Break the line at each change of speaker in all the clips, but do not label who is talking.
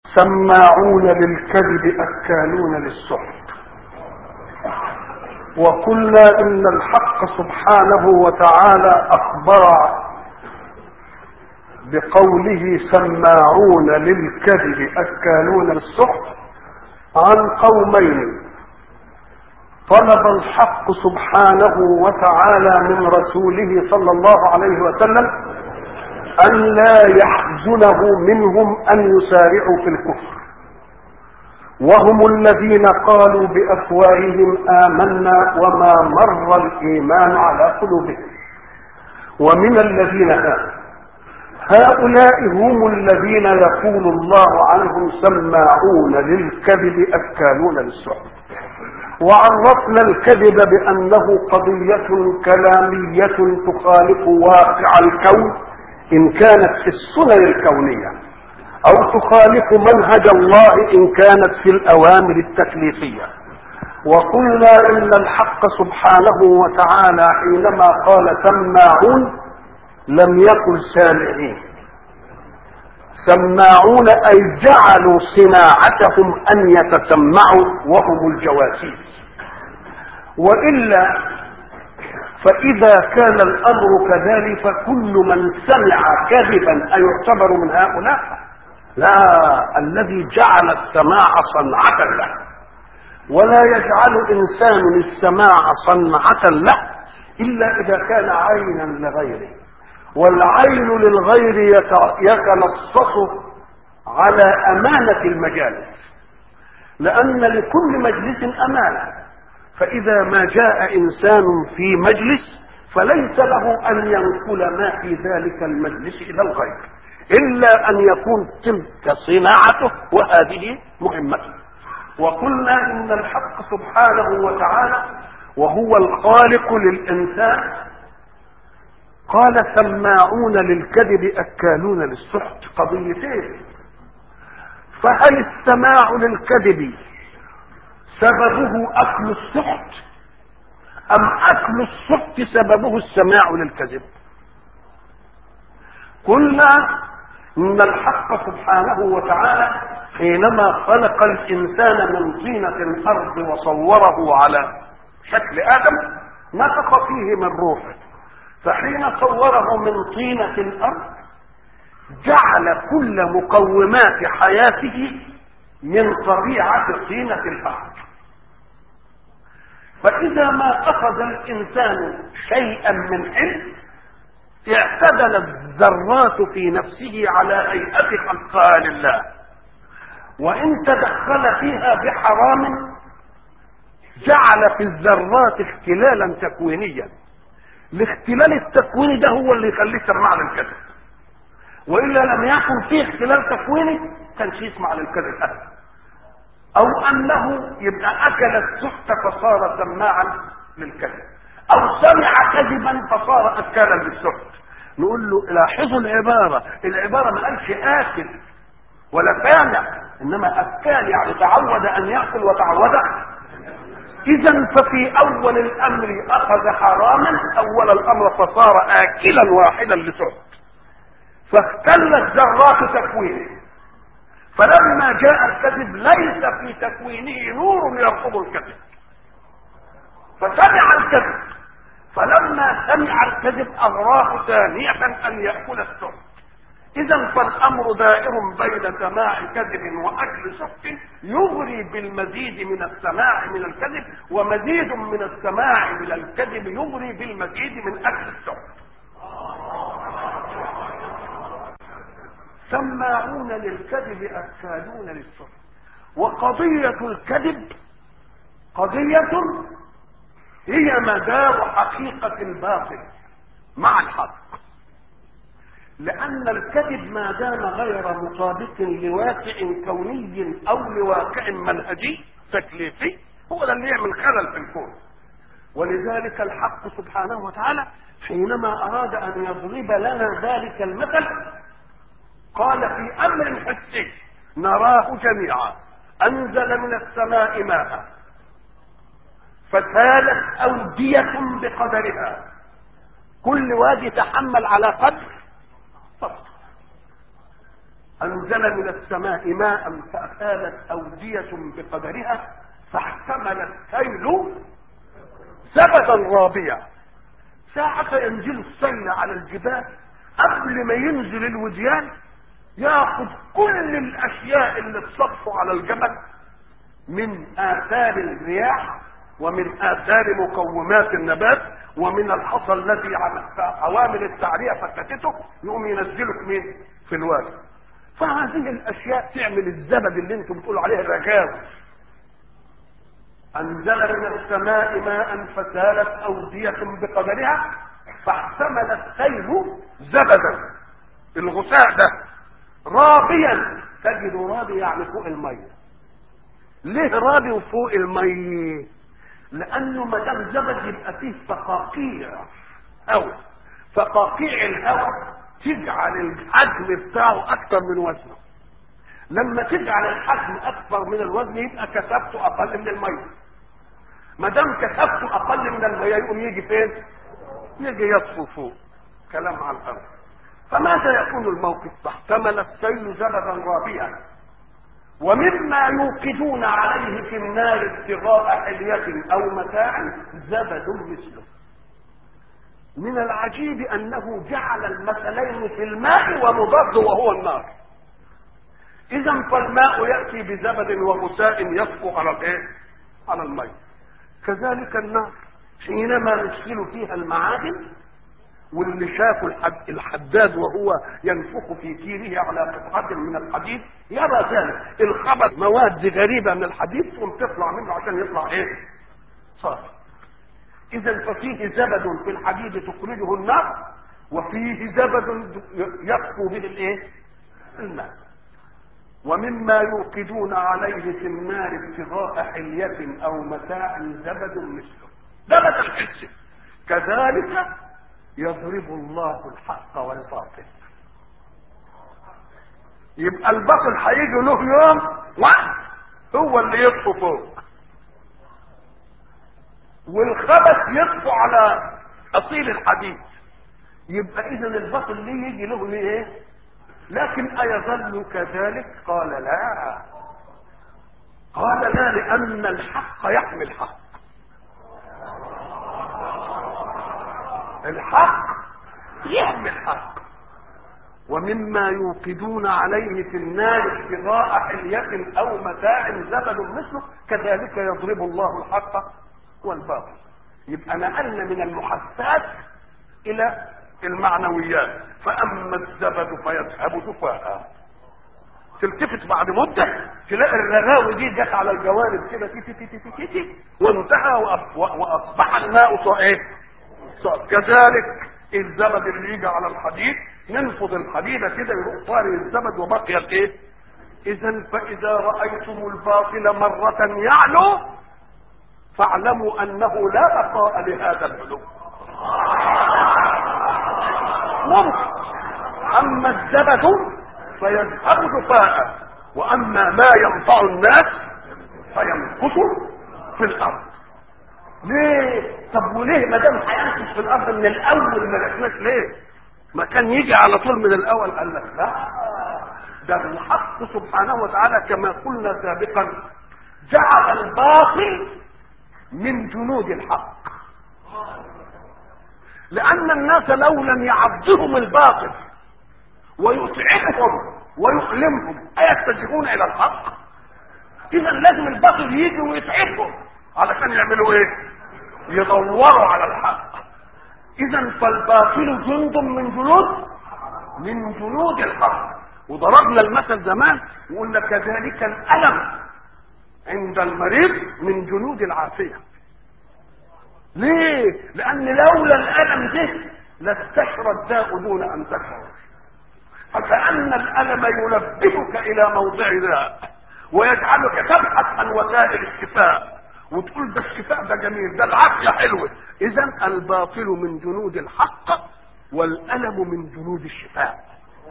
سماعون للكذب أكالون للسحت. وقلنا إن الحق سبحانه وتعالى أخبر بقوله سماعون للكذب أكالون للسحت عن قومين طلب الحق سبحانه وتعالى من رسوله صلى الله عليه وسلم أن لا يحزنه منهم أن يسارعوا في الكفر، وهم الذين قالوا بأفواههم آمنا وما مر الإيمان على قلوبهم. ومن الذين هؤلاء هم الذين يقول الله عنهم سماعون للكذب أكالون للسحت. وعرفنا الكذب بأنه قضية كلامية تخالف واقع الكون إن كانت في السنن الكونية، أو تخالف منهج الله إن كانت في الأوامر التكليفية. وقلنا إن الحق سبحانه وتعالى حينما قال سماعون لم يقل سامعين. سماعون أي جعلوا صناعتهم أن يتسمعوا وهم الجواسيس. وإلا فإذا كان الأمر كذلك فكل من سمع كذبا أيعتبر من هؤلاء؟ لا، الذي جعل السماع صنعة له. ولا يجعل إنسان السماع صنعة له إلا إذا كان عينا لغيره، والعين للغير يتلصص على أمانة المجالس، لأن لكل مجلس أمانة. فإذا ما جاء إنسان في مجلس فليس له أن ينقل ما في ذلك المجلس إلى الغير إلا أن يكون تلك صناعته وهذه مهمته. وقلنا إن الحق سبحانه وتعالى وهو الخالق للإنسان قال سماعون للكذب أكالون للسحت. قضيتين: فهل السماع للكذب سببه أكل السحت أم أكل السحت سببه السماع للكذب؟ قلنا إن الحق سبحانه وتعالى حينما خلق الإنسان من طينة الأرض وصوره على شكل آدم نفخ فيه من روحه، فحين صوره من طينة الأرض جعل كل مقومات حياته من طبيعة طينة الأرض. فإذا ما أخذ الإنسان شيئا من علم اعتدلت الذرات في نفسه على هيئة خلقها لله، وإن تدخل فيها بحرام جعل في الذرات اختلالا تكوينيا. الاختلال التكويني ده هو اللي يخليه يسمع للكذب، وإلا لم يكن فيه اختلال تكويني كانش يسمع للكذب أبدا. أو أنه يبقى أكل السحت فصار سماعا للكذب، أو سمع كذبا فصار أكالا للسحت. نقول له لاحظوا العبارة ما قالش آكل ولا سامع، إنما أكال، يعني تعود أن يأكل وتعود. إذا ففي أول الأمر أخذ حراما أول الأمر فصار آكلا واحدا لسحت، فاختلت ذرات تكوينه. فلما جاء الكذب ليس في تكوينه نور يرفض الكذب، فسمع الكذب، فلما سمع الكذب أغراه ثانية أن يأكل السحت. إذا فالأمر دائر بين سماع كذب وأكل سحت يغري بالمزيد من السماع من الكذب، ومزيد من السماع من الكذب يغري بالمزيد من أكل السحت. سماعون للكذب أكالون للسحت. وقضية الكذب قضية هي مدار حقيقة الباطل مع الحق، لأن الكذب ما دام غير مطابق لواقع كوني أو لواقع منهجي تكليفي هو ده اللي يعمل خلل في الكون. ولذلك الحق سبحانه وتعالى حينما أراد أن يضرب لنا ذلك المثل قال في أمر حسي نراه جميعا: أنزل من السماء ماء فسالت أودية بقدرها، كل وادي تحمل على قدر. أنزل من السماء ماء فأثالت أودية بقدرها فاحتمل السيل زبدا رابيا. ساعة ينزل السيل على الجبال قبل ما ينزل الوديان ياخذ كل الأشياء اللي تصفوا على الجبل من آثار الرياح ومن آثار مقومات النبات ومن الحصى الذي عوامل التعرية فتتته، يقوم ينزله في الوادي. فهذه الاشياء تعمل الزبد اللي انتم بتقولوا عليه الرجاوي. انزل من السماء ماء فسالت اودية بقدرها فاحتمل السيل زبدا، الغثاء ده رابيا، تجد رابي يعني فوق المية. ليه رابي وفوق المية؟ لانه ما دام زبد يبقى فيه فقاقيع هواء، فقاقيع الهواء تجعل الحجم بتاعه اكتر من وزنه. لما تجعل الحجم اكبر من الوزن يبقى كثافته اقل من الميه. ما دام كثافته اقل من الميه يقوم يجي فين؟ يجي يطفو فوق. كلام على الارض. فماذا يكون الموقف؟ فاحتمل السيل زبدا رابيا ومما يوقدون عليه في النار ابتغاء حلية او متاع زبد مثله. من العجيب انه جعل المثلين في الماء ومضاد وهو النار. اذا فالماء ياتي بزبد وغثاء يطفو على الايه؟ على الماء. كذلك النار حينما ندخل فيها المعادن، واللي شافوا الحداد وهو ينفخ في كيره على قطعة من الحديد يرى ذلك، الخبط مواد غريبة من الحديد ثم تطلع منه عشان يطلع ايه؟ صافي. اذا ففيه زبد في الحديد تخرجه النار، وفيه زبد يطفو به الايه؟ الماء. ومما يوقدون عليه في النار ابتغاء حلية او متاع زبد مثله. زبد الحس. كذلك يضرب الله الحق والباطل. يبقى الباطل هيجي له يوم واحد هو اللي يطفو فوق، والخبث يطفو على اصيل الحديد. يبقى اذا الباطل ليه يجي له ليه؟ لكن ايظل كذلك؟ قال لا. قال لا، لان الحق يحمي الحق. الحق يحمي الحق. ومما يوقدون عليه في النار ابتغاء حلية او متاع زبد مثله كذلك يضرب الله الحق والباطل. يبقى نقلنا من المحسات الى المعنويات. فاما الزبد فيذهب جفاء، تلتفت بعد مده تلاقي الرغاوي دي جت على الجوانب كده تي تي تي تي تي وانتهى واصبح الماء ايه؟ كذلك الزبد اللي يجي على الحديد ننفض الحديده كده يروح طاري الزبد وبقي الايه؟ اذا فاذا رايتم الباطل مره يعلو فاعلموا انه لا بقاء لهذا العلو. ممكن. اما الزبد فيذهب جفاء، واما ما ينفع الناس فيمكث في الارض. ليه؟ طب وليه ما دام هيمكث في الارض من الاول ما جاتناش ليه؟ ما كان يجي على طول من الاول؟ قال لك لا، ده الحق سبحانه وتعالى كما قلنا سابقا جعل الباطل من جنود الحق. لان الناس لو لم يعبدهم الباطل ويتعبهم ويؤلمهم ايتجهون الى الحق؟ اذا لازم الباطل يجي ويتعبهم علشان يعملوا ايه؟ يدوروا على الحق. اذا فالباطل جند من جنود الحق. وضربنا المثل زمان وقلنا كذلك الالم عند المريض من جنود العافيه. ليه؟ لان لولا الالم ده لاستشرى الداء دون ان تشعر. فكأن الالم ينبهك الى موضع داء ويجعلك تبحث عن وسائل الشفاء وتقول ده الشفاء ده جميل، ده العافيه حلوه. اذا الباطل من جنود الحق والالم من جنود الشفاء.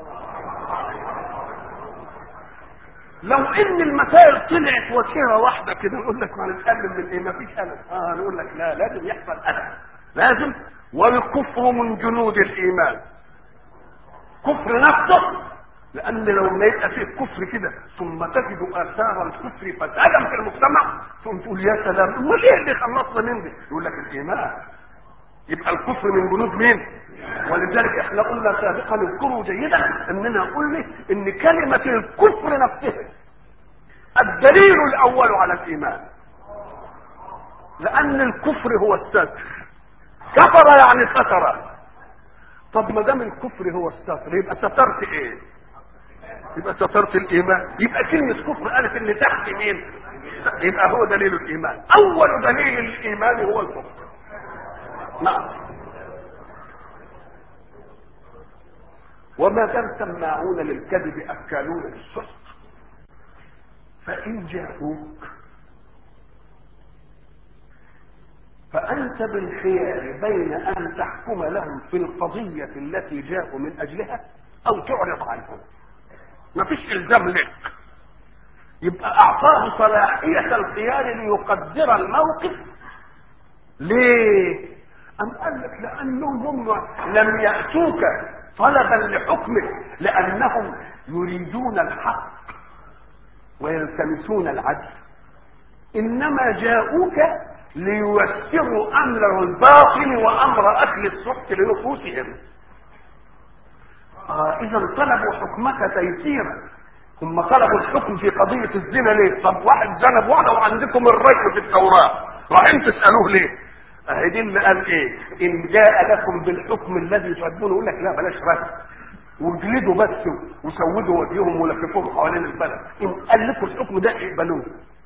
لو ان المسائل طلعت وجهه واحده كده نقول لك ما نتكلم من ايه؟ ما فيش الم. نقول لك لا، لازم يحصل الم، لازم. والكفر من جنود الايمان. كفر نفسه لان لو ما يبقى فيه كفر كده ثم تجد اثار الكفر فسادا في المجتمع ثم تقول يا سلام امال ايه اللي خلصنا من دي؟ يقول لك الايمان. يبقى الكفر من جنود مين؟ ولذلك احنا قلنا سابقا اذكروا جيدا اننا قلنا ان كلمه الكفر نفسها الدليل الاول على الايمان، لان الكفر هو الستر. كفر يعني ستر. طب ما دام الكفر هو الستر يبقى سترت ايه؟ يبقى سترت الايمان. يبقى كلمه كفر قالت ان تحت مين؟ يبقى هو دليل الايمان. اول دليل الايمان هو الكفر. نعم. وما دام سماعون للكذب اكالون للسحت فان جاءوك فانت بالخيار بين ان تحكم لهم في القضيه التي جاءوا من اجلها او تعرض عنهم. ما فيش الزام لك. يبقى اعطاه صلاحيه الخيار ليقدر الموقف. ليه؟ ام قال لك لانهم هم لم ياتوك طلبا لحكمك لانهم يريدون الحق ويلتمسون العدل، انما جاءوك لييسروا امر الباطل وامر اهل السحت لنفوسهم. اذا طلبوا حكمك تيسيرا. هم طلبوا الحكم في قضيه الزنا ليه؟ طب واحد زنى بواحده وعندكم الرجم في التوراه، رايحين تسالوه ليه؟ دي اللي قال ايه؟ ان جاء لكم بالحكم الذي تحبونه يقول لك لا بلاش رجم واجلدوا بس وسودوا وجههم ولففوهم حوالين البلد. ان قال لكم الحكم ده اقبلوه،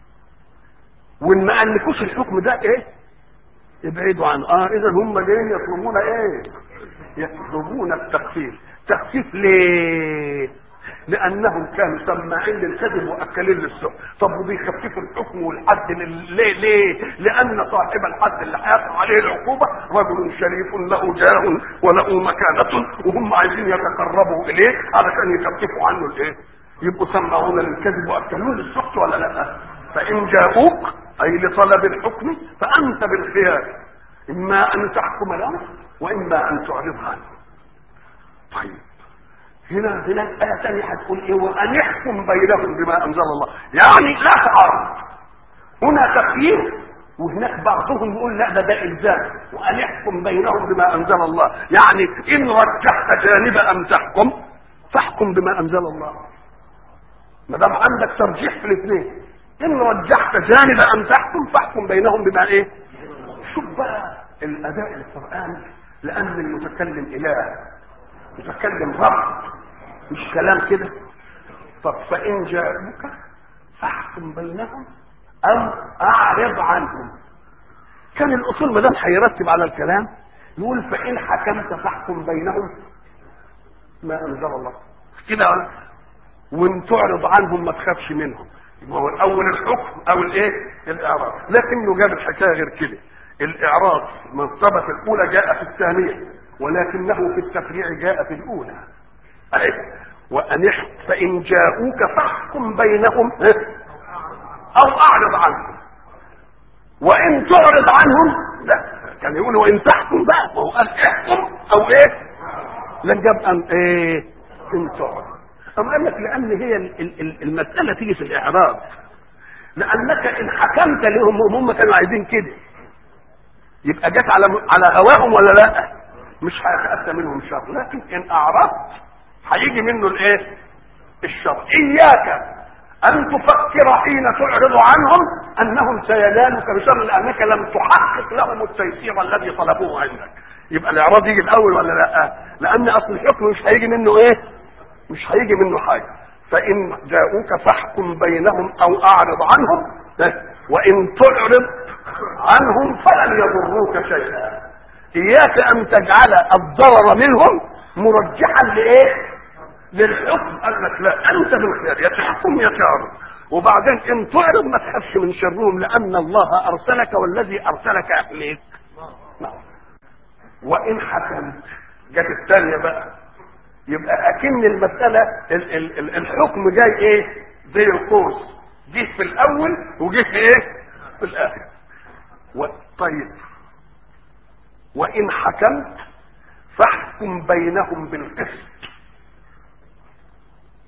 وان ما قالكوش الحكم ده ايه؟ ابعدوا عنه. اذا هم جايين يطلبون ايه؟ يطلبون التخفيف. تخفيف ليه؟ لانهم كانوا سماعين للكذب واكلين للسحت. طب وبيخففوا الحكم والحد ليه؟ لان صاحب الحد اللي هيقع عليه العقوبه رجل شريف له جاه وله مكانه، وهم عايزين يتقربوا اليه علشان يخففوا عنه الايه؟ يبقوا سماعون للكذب واكلون للسحت ولا لا؟ فان جاءوك اي لطلب الحكم فانت بالخيار، اما ان تحكم لهم واما ان تعرض عنه. طيب هنا آية ثانية هتقول ايه؟ وان يحكم بينهم بما انزل الله، يعني لا تعارض. هنا تخيير وهناك بعضهم يقول لا ده الزام. وان يحكم بينهم بما انزل الله يعني ان رجحت جانب ان تحكم فاحكم بما انزل الله. ما دام عندك ترجيح في الاثنين، ان رجحت جانب ان تحكم فاحكم بينهم بما ايه؟ شوف بقى الاداء القراني، لان المتكلم اله، متكلم رب، مش كلام كده. طب فان جاءوك فاحكم بينهم او اعرض عنهم. كان الاصول ما دام هيرتب على الكلام يقول فان حكمت فاحكم بينهم ما انزل الله كده، وان تعرض عنهم ما تخافش منهم. هو الاول الحكم او الايه؟ الاعراض. لكنه جاب الحكايه غير كده. الاعراض مرتبه في الاولى جاء في الثانيه، ولكنه في التفريع جاء في الاولى. وان فان جاءوك فاحكم بينهم او اعرض عنهم. وان تعرض عنهم لا، كان يقول وان تحكم بقى، وهو قال احكم او ايه؟ لن جاب ان ايه؟ ان تعرض. أم قال لك لأن هي المسألة تيجي في الإعراض، لأنك إن حكمت لهم هم كانوا عايزين كده يبقى جت على هواهم ولا لا؟ مش هيتأتى منهم شر، لكن إن أعرضت هيجي منه الإيه؟ الشر. إياك أن تفكر حين تعرض عنهم أنهم سينالك بشر، لأنك لم تحقق لهم التيسير الذي طلبوه عندك. يبقى الإعراض يجي الأول ولا لا؟ لأن أصل الحكم مش هيجي منه إيه؟ مش هيجي منه حاجه. فان جاءوك فاحكم بينهم او اعرض عنهم، وان تعرض عنهم فلن يضروك شيئا. اياك ان تجعل الضرر منهم مرجحا لايه؟ للحكم. قال لك لا، انت بالخير، يا تحكم يا تعرض. وبعدين ان تعرض ما تخافش من شرهم، لان الله ارسلك والذي ارسلك اهليك. وان حكمت جت الثانيه بقى، يبقى اكن المساله الحكم جاي ايه؟ زي القوس، جه في الاول وجه في ايه؟ في الاخر. طيب وان حكمت فاحكم بينهم بالقسط.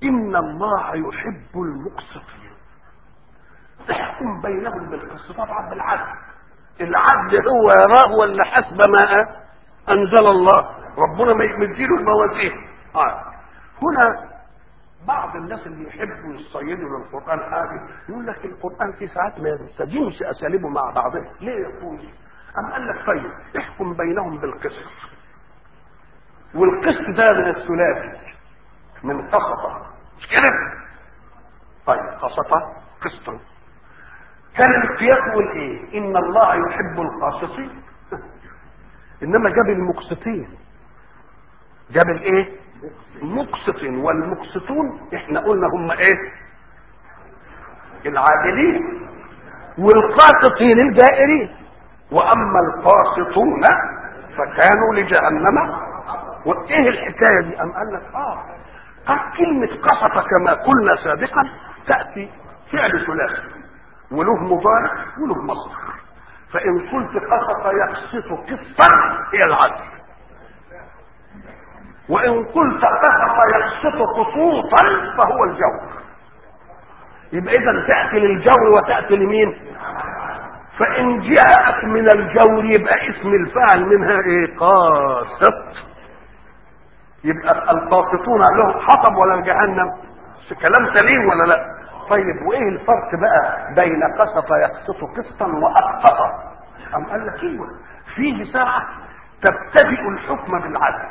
إن الله يحب المقسطين. احكم بينهم بالقسط، طبعا بالعدل. العدل هو يراه ولا حسب ما أنزل الله، ربنا ما يمديله الموازين. هنا بعض الناس اللي يحبوا يصيدوا للقرآن حاجة يقول لك القرآن في ساعات ما يستجيبش أساليبه مع بعضها، ليه يقول؟ أم قال لك طيب احكم بينهم بالقسط، والقسط ده من الثلاثي من قسطة، مش كده؟ طيب قسطة قسطا، كان القياس يقول ايه؟ إن الله يحب القاسطين، إنما جاب المقسطين، جاب الايه؟ مقسط، والمقسطون احنا قلنا هم ايه؟ العادلين، والقاسطين الجائرين. واما القاسطون فكانوا لجهنم. وايه الحكايه دي؟ ام قال لك كلمه قسط كما قلنا سابقا تاتي فعل ثلاثي وله مضارع وله مصدر. فان قلت قسط يقسط قسطا هي العدل، وان قلت قسط يقسط قسوطا فهو الجور. يبقى اذا تاتي للجور وتاتي لمين؟ فان جاءت من الجور يبقى اسم الفاعل منها ايه؟ قاسط. يبقى القاسطون لهم حطب ولا جهنم؟ كلام سليم ولا لا؟ طيب وايه الفرق بقى بين قسط يقسط قسطا واسقط؟ ام قال لك ايوه، فيه ساعه تبتدئ الحكم بالعدل،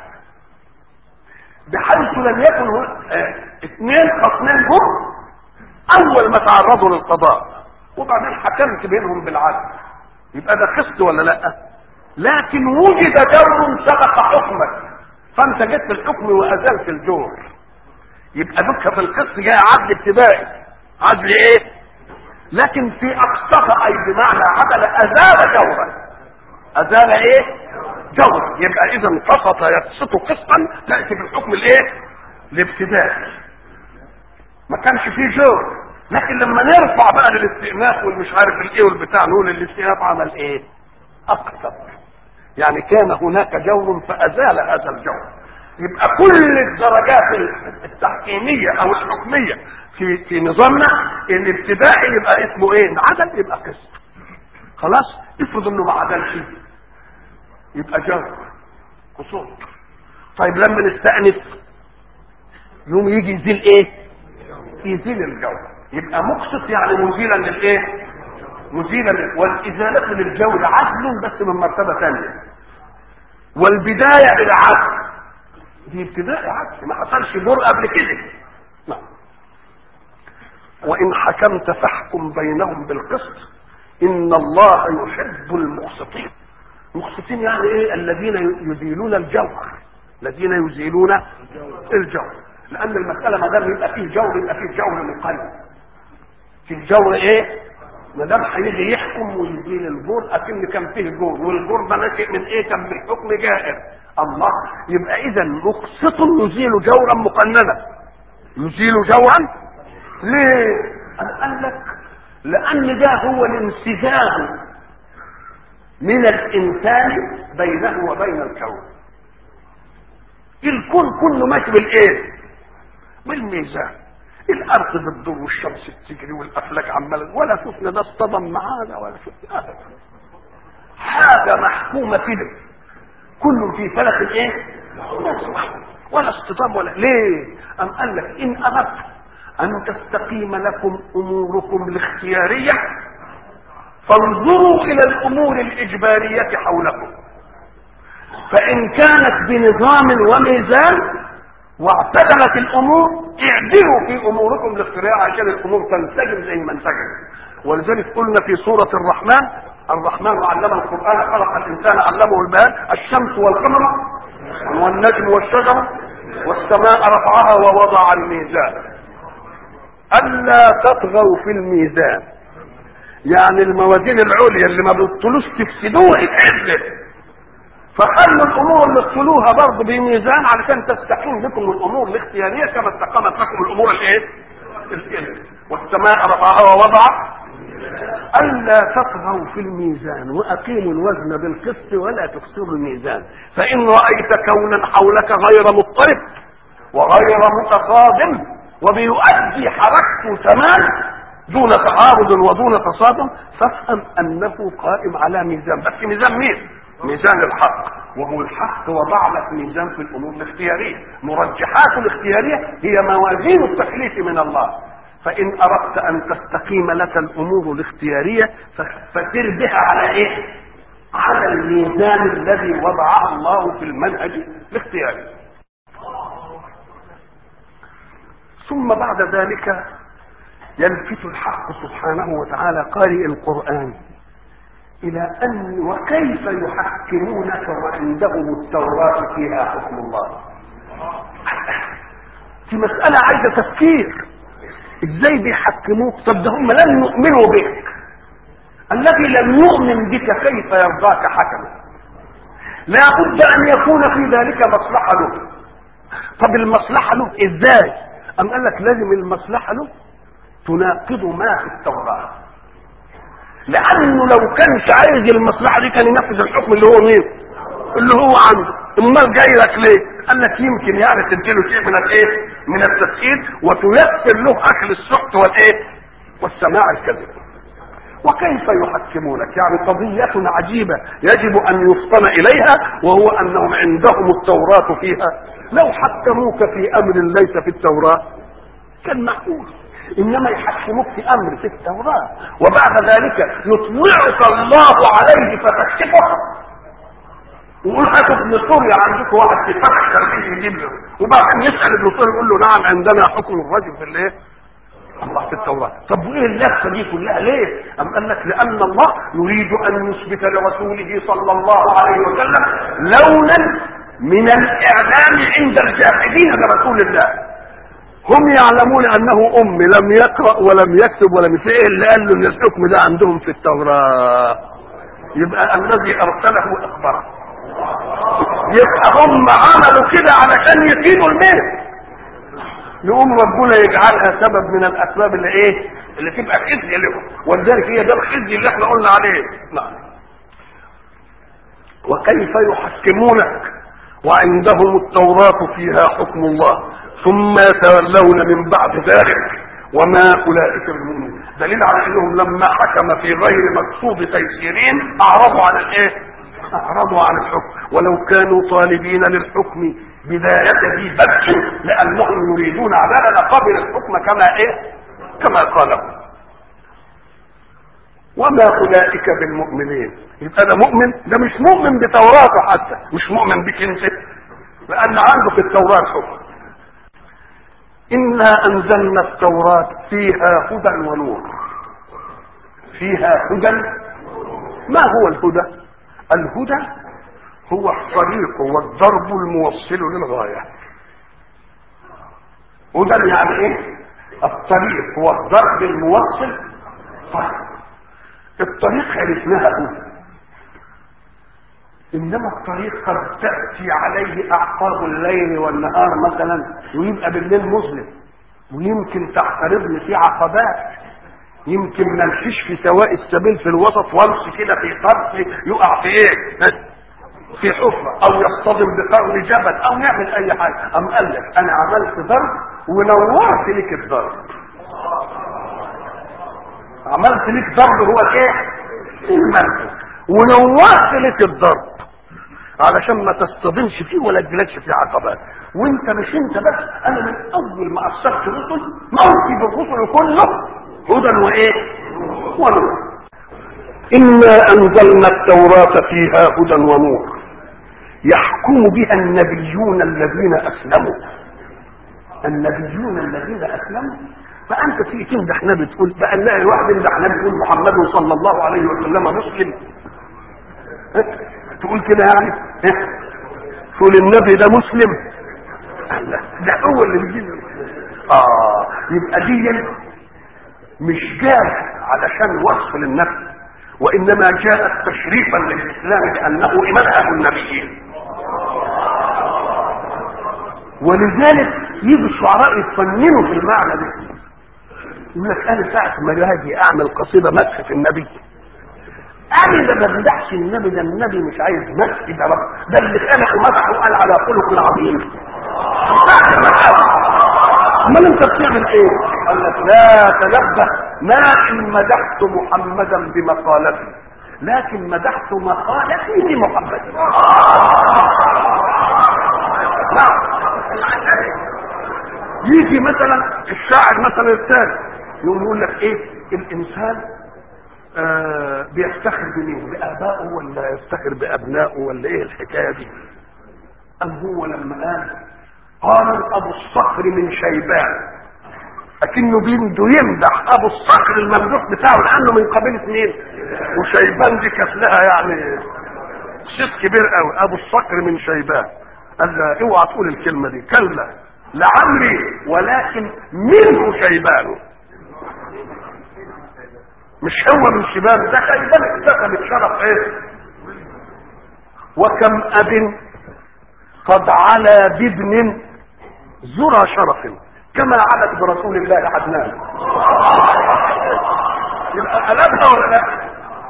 بحيث لم يكن اثنين خصمين هم اول ما تعرضوا للقضاء وبعدين حكمت بينهم بالعدل، يبقى ده قسط ولا لا؟ لكن وجد جور سبق حكمك فانت جيت في الحكم وازلت الجور، يبقى ذكر في القسط جاء عدل ابتدائي، عدل ايه؟ لكن في اقسط اي بمعنى عدل ازال جورا، ازال ايه؟ جور. يبقى اذا قسط يقسط قسطا تاتي بالحكم الايه؟ الابتدائي، ما كانش فيه جور. لكن لما نرفع بقى للاستئناف والمش عارف الايه والبتاع نقول الاستئناف عمل ايه؟ اقسط، يعني كان هناك جور فازال هذا الجور. يبقى كل الدرجات التحكيميه او الحكميه في نظامنا الابتدائي يبقى اسمه ايه؟ عدل، يبقى قسط. خلاص؟ افرض انه ما عدلش يبقى جور قسوط. طيب لما نستأنف يوم يجي يزيل ايه؟ يزيل الجور، يبقى مقسط يعني مزيلا للايه؟ مزيلا. والازاله للجور عدل بس من مرتبه ثانيه، والبدايه بالعدل دي ابتداء عدل، ما حصلش جور قبل كده. نعم. وان حكمت فاحكم بينهم بالقسط ان الله يحب المقسطين. المقسطين يعني ايه؟ الذين يزيلون الجور، الذين يزيلون الجور، لان المساله ما دام يبقى فيه جور يبقى فيه جور مقلد. في الجور ايه؟ ما دام هيجي يحكم ويزيل الجور اكن كان فيه جور، والجور ده ناشئ من ايه؟ كان بالحكم جائر. الله، يبقى اذا مقسط يزيل جورا مقننا، يزيل جورا. ليه؟ قال لك لان ده هو الانسجام من الانسان بينه وبين الكون. الكون كله ماشي بالايه؟ بالميزان. الارض بتدور والشمس بتجري والافلاك عماله، ولا شفنا ده اصطدم معانا ولا شفنا ابدا. حاجه محكومه كده، كله في فلك الايه؟ ولا اصطدام ولا. ليه؟ ام قال لك ان اردت ان تستقيم لكم اموركم الاختياريه فانظروا الى الامور الاجباريه حولكم، فان كانت بنظام وميزان واعتدلت الامور اعدلوا في اموركم الاختياريه عشان الامور تنسجم زي ما انسجمت. ولذلك قلنا في سوره الرحمن علم القران خلق الانسان علمه البيان، الشمس والقمر والنجم والشجر والسماء رفعها ووضع الميزان الا تطغوا في الميزان، يعني الموازين العليا اللي ما بتطلوش تفسدوها اتعدلت، فخلوا الامور اللي تطلوها برضه بميزان علشان تستقيم بكم الامور الاختياريه كما استقامت لكم الامور الايه؟ والسماء رفعها ووضع الا تطغوا في الميزان واقيموا الوزن بالقسط ولا تكسروا الميزان، فان رايت كونا حولك غير مضطرب وغير متصادم وبيؤدي حركته تمام دون تعارض ودون تصادم، فافهم انه قائم على ميزان، بس ميزان مين؟ ميزان الحق. وهو الحق وضع لك ميزان في الامور الاختياريه، مرجحات الاختياريه هي موازين التكليف من الله. فان اردت ان تستقيم لك الامور الاختياريه فسر بها على ايه؟ على الميزان الذي وضعه الله في المنهج الاختياري. ثم بعد ذلك يلفت الحق سبحانه وتعالى قارئ القرآن إلى أن وكيف يحكمونك وعندهم التوراة فيها حكم الله. في مسألة عايزة تفكير، ازاي بيحكموك؟ طب ده هم لم يؤمنوا بك، الذي لم يؤمن بك كيف يرضاك حكما؟ لا بد أن يكون في ذلك مصلحة له. طب المصلحة له ازاي؟ أم قال لك لازم المصلحة له تناقض ما في التوراة، لأنه لو كانش عايز المصلحة دي كان ينفذ الحكم اللي هو مين؟ اللي هو عنده. امال جاي لك ليه؟ قال لك يمكن يعني تديله شيء من الايه؟ من التسهيل وتيسر له اكل السحت والايه؟ والسماع الكذب. وكيف يحكمونك؟ يعني قضية عجيبة يجب ان يفطن اليها، وهو انهم عندهم التوراة فيها. لو حكموك في امر ليس في التوراة كان معقول، انما يحكموك في امر في التوراة وبعد ذلك يطلعك الله عليه فتكشفه. ويقول هاتوا ابن سوريا عندكم واحد في فتح تربيه يجيب له، وبعدين يسال ابن سوريا يقول له نعم عندنا حكم الرجل في الايه؟ الله في التوراة. طب وايه اللفه دي كلها ليه؟ ام قال لك لان الله يريد ان يثبت لرسوله صلى الله عليه وسلم لونا من الاعلام عند الجاحدين برسول الله. هم يعلمون انه امي لم يقرأ ولم يكتب ولم يفعل، اللي قال له ان الحكم ده عندهم في التوراة، يبقى الذي ارسله اخبره. يبقى هم عملوا كده علشان يفيدوا الملك، يقوم ربنا يجعلها سبب من الاسباب اللي ايه؟ اللي تبقى خزي لهم، ولذلك هي ده الخزي اللي احنا قلنا عليه. نعم. وكيف يحكمونك وعندهم التوراة فيها حكم الله ثم يتولون من بعد ذلك وما اولئك بالمؤمنين. دليل على انهم لما حكم في غير مقصود تيسيرين اعرضوا عن الايه؟ اعرضوا عن الحكم. ولو كانوا طالبين للحكم بداية ذي بأس لانهم يريدون عدالة لقبل الحكم كما ايه؟ كما قالوا. وما اولئك بالمؤمنين. يبقى ده مؤمن؟ ده مش مؤمن بتوراته، حتى مش مؤمن بك انت، لان عنده في التوراة الحكم. إنا أنزلنا التوراة فيها هدى ونور. فيها هدى. ما هو الهدى؟ الهدى هو الطريق والضرب الموصل للغاية. هدى يعني ايه؟ الطريق والضرب الموصل. الطريق عرفناها هدى، انما الطريق قد تأتي عليه اعقاب الليل والنهار مثلا ويبقى بالليل مظلم، ويمكن تعترضني في عقبات، يمكن ما امشيش في سواء السبيل في الوسط وامشي كده في طرف يقع في ايه؟ في حفرة او يصطدم بقرن جبل او يعمل اي حاجة. ام قال لك انا عملت ضرب ونورت لك الضرب. عملت لك ضرب هو ايه؟ المنهج، ونورت لك الضرب علشان ما تصطدمش فيه ولا تجلكش في عقبات. وانت مش انت بس، انا من اول ما ارسلت رسل موتي بالرسل كله هدى وايه؟ ونور. انا انزلنا التوراة فيها هدى ونور يحكم بها النبيون الذين اسلموا. النبيون الذين اسلموا. فانت تيجي تمدح نبي تقول بقى نلاقي واحد يمدح نبي يقول محمد صلى الله عليه وسلم مسلم، تقول كده يعني تقول النبي ده مسلم، ده هو اللي بيجي. يبقى دي مش جاء علشان وصف للنبي، وانما جاءت تشريفا للاسلام لانه امام النبيين. ولذلك يجي الشعراء يتفننوا في المعنى ده، يقول لك انا ساعه ما اجي اعمل قصيده مدح في النبي انا ما بمدحش النبي، ده النبي مش عايز مدح، ده اللي خلقه مدحه وقال على خلق عظيم. امال انت بتعمل ايه؟ قال لك لا تنبه، ما ان مدحت محمدا بمقالتي لكن مدحت مقالتي بمحمد. نعم. يجي مثلا الشاعر مثلا الثاني يقول لك ايه؟ الانسان بيفتخر بمين؟ بآبائه ولا يفتخر بأبنائه ولا ايه الحكاية دي؟ أم هو لما قال أبو الصخر من شيبان، لكنه بيده يمدح أبو الصخر الممدوح بتاعه لأنه من قبيلة مين؟ وشيبان دي كانت لها يعني شيء كبير قوي. أبو الصخر من شيبان، قال له اوعى تقول الكلمة دي، كلا لعمري ولكن منه شيبان، مش هو من شباب، ده شيبان اكتسب الشرف ايه؟ وكم اب قد علا بابن ذرى شرف كما علت برسول الله عدنان. يبقى قلبها ولا لا؟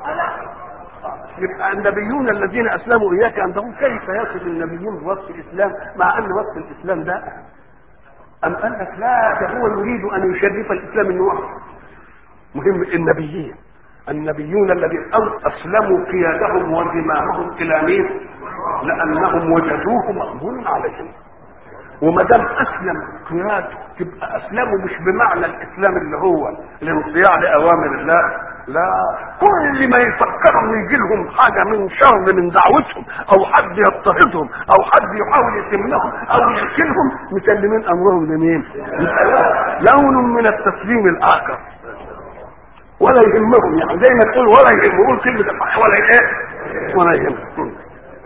يبقى النبيون الذين اسلموا اياك عندهم كيف يصف النبيون بوصف الاسلام مع ان وصف الاسلام ده ام قال لك لا، ده هو يريد ان يشرف الاسلام النوع مهم. النبيون الذين اسلموا قيادهم وزمامهم الى مين؟ لانهم وجدوه مأمون عليهم. وما دام اسلم قياده تبقى اسلموا مش بمعنى الاسلام اللي هو الانقياد لاوامر الله، لا، كل ما يفكروا يجي لهم حاجه من شر من دعوتهم او حد يضطهدهم او حد يحاول يتمهم او يقتلهم مسلمين امرهم لمين؟ لون من التسليم الاخر، ولا يهمهم. يعني دايما تقول ولا يهمهم كلمه الحق ولا ايه؟ ولا يهمهم.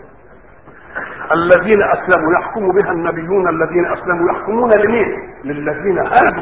الذين اسلموا يحكم بها النبيون الذين اسلموا يحكمون لمين؟ للذين هادوا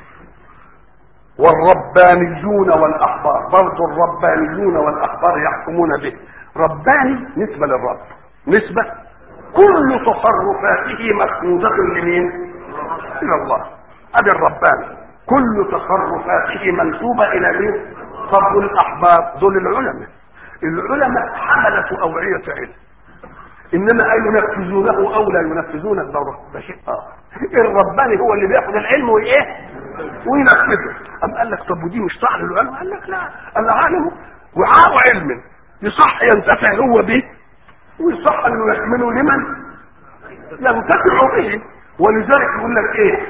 والربانيون والاحبار. برضو الربانيون والاحبار يحكمون به. رباني نسبه للرب، نسبه كل تصرفاته مفروضه لمين؟ الى الله. ادي الرباني كل تصرفاته منسوبه الى مين؟ طب الاحبار دول العلماء حمله اوعيه علم، انما اي ينفذونه او لا ينفذونه ده شيء اخر. الرباني هو اللي بياخد العلم وايه وينفذه. ام قال لك طب ودي مش صح للعلم؟ قال لك لا، العالم وعاء علم يصح ينتفع هو به ويصح انه يحمله لمن ينتفع به. ولذلك يقول لك ايه؟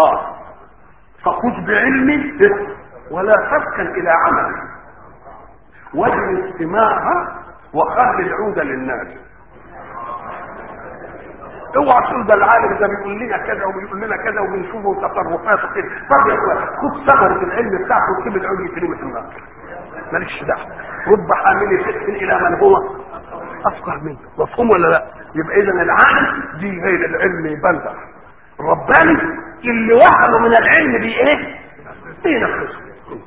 فخذ بعلم ولا تركن الى عمل واجب استماعها وخلي العود للناس. اوعى تقول ده العالم ده بيقول لنا كذا وبيقول لنا كذا وبنشوفه تصرفاته كده. طب يا اخوان خد ثمره العلم بتاعك وسيب العود يترمي في النار، مالكش دعوه. رب حامل فقه الى من هو افقه منه. مفهوم ولا لا؟ يبقى اذا العالم دي غير العلم يبلغ. الرباني اللي وحده من العلم دي ايه؟ بينفذه.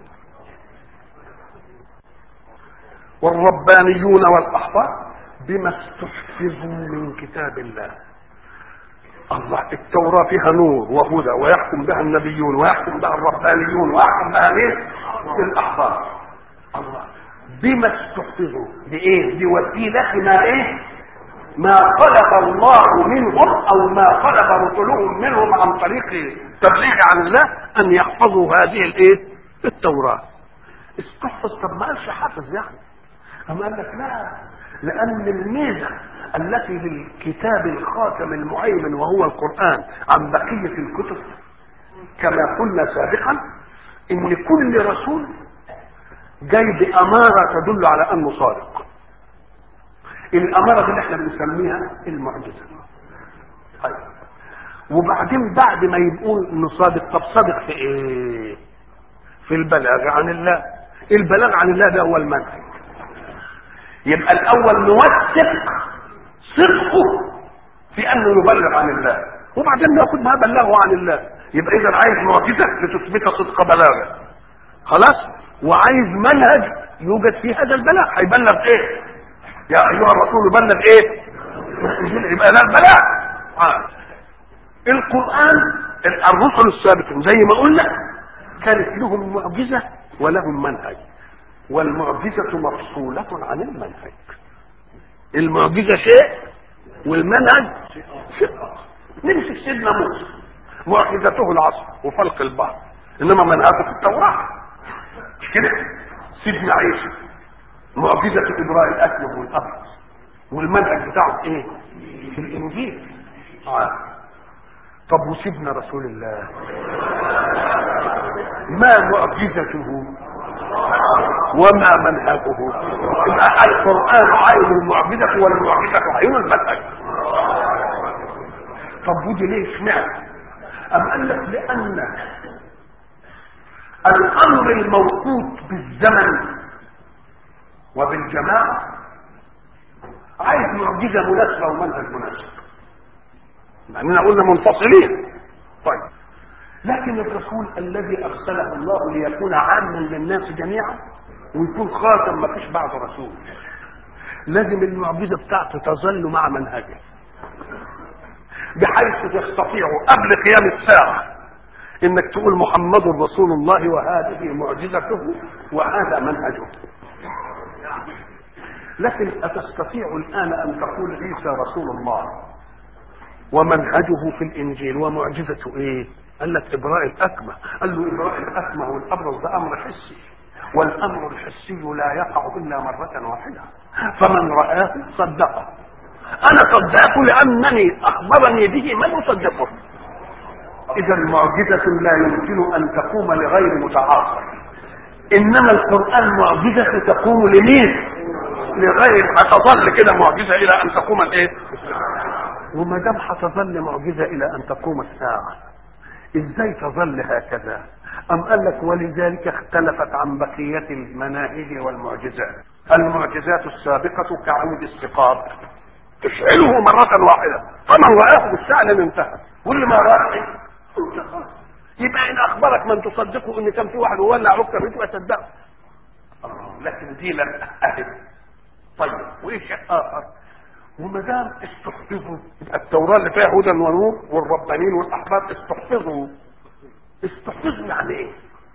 والربانيون والاحبار بما استحفظوا من كتاب الله. الله التوراة فيها نور وهدى ويحكم بها النبيون ويحكم بها الربانيون ويحكم بها مين؟ الاحبار. الله بما استحفظوا بايه؟ بوسيله ما ايه؟ ما طلب الله منهم او ما طلب رسلهم منهم عن طريق تبليغ عن الله ان يحفظوا هذه الايه؟ التوراة. استحفظ. طب ما قالش حافظ يعني؟ أما قال لك لا، لأن الميزة التي للكتاب الخاتم المهيمن وهو القرآن عن بقية الكتب كما قلنا سابقا إن كل رسول جاي بأمارة تدل على أنه صادق. الأمارة دي اللي احنا بنسميها المعجزة. طيب وبعدين بعد ما يقول إنه صادق، طب صادق في إيه؟ في البلاغ عن الله. البلاغ عن الله ده هو المنهج. يبقى الاول نوثق صدقه في انه يبلغ عن الله، وبعدين ناخد ما بلغه عن الله. يبقى اذا عايز معجزه لتثبت صدق بلاغه، خلاص، وعايز منهج يوجد فيه هذا البلاغ. هيبلغ ايه؟ يا ايها الرسول بلغ ايه؟ يبقى ده البلاغ. القران الرسل السابقين زي ما قلنا كانت لهم معجزه ولهم منهج، والمعجزة مفصولة عن المنهج. المعجزة شيء والمنهج شيء آخر. نمسك سيدنا موسى. معجزته العصر وفلق البحر، انما منهجه في التوراه مش كده. سيدنا عيسى معجزه ابراء الاكمه والابرص، والمنهج بتاعه ايه؟ في الانجيل. طب وسيدنا رسول الله ما معجزته وما منهجه؟ يبقى القرآن عين المعجزة والمعجزة عين المنهج. طب ودي ليه اشمعنى؟ أم قال لك لأن الأمر الموقوت بالزمن وبالجماعة عايز معجزة مناسبة ومنهج مناسب، لأننا قلنا منفصلين. طيب لكن الرسول الذي أرسله الله ليكون عاما للناس جميعا ويكون خاتم ما فيش بعد رسول، لازم المعجزة بتاعته تظل مع منهجه، بحيث تستطيع قبل قيام الساعة انك تقول محمد رسول الله وهذه معجزته وهذا منهجه. لكن أتستطيع الآن أن تقول عيسى رسول الله ومنهجه في الإنجيل ومعجزته إيه؟ قال لك إبراء الأكمة. قال له إبراء الأكمة والأبرص ده أمر حسي، والأمر الحسي لا يقع إلا مرة واحدة، فمن رآه صدقه. أنا صدقته لأنني أخبرني به من يصدقه. إذا معجزة لا يمكن أن تقوم لغير متعاصر، إنما القرآن معجزة تقوم لمين؟ لغير، هتظل كده معجزة إلى أن تقوم الإيه؟ وما دام هتظل معجزة إلى أن تقوم الساعة، إزاي تظل هكذا؟ أم قال لك ولذلك اختلفت عن بقية المناهج والمعجزات. المعجزات السابقة كعود السقاط تشعله مرة واحدة، فمن رآه بالساعة انتهى، واللي ما رآه يبقى إن أخبرك من تصدقه إن كان في واحد ولع عكر يبقى صدقه. لكن دي لا أهل. طيب وإيه شيء آخر؟ وما دام استحفظوا التوراة اللي فيها هدى ونور والربانيين والأحباب استحفظوا يعني إيه؟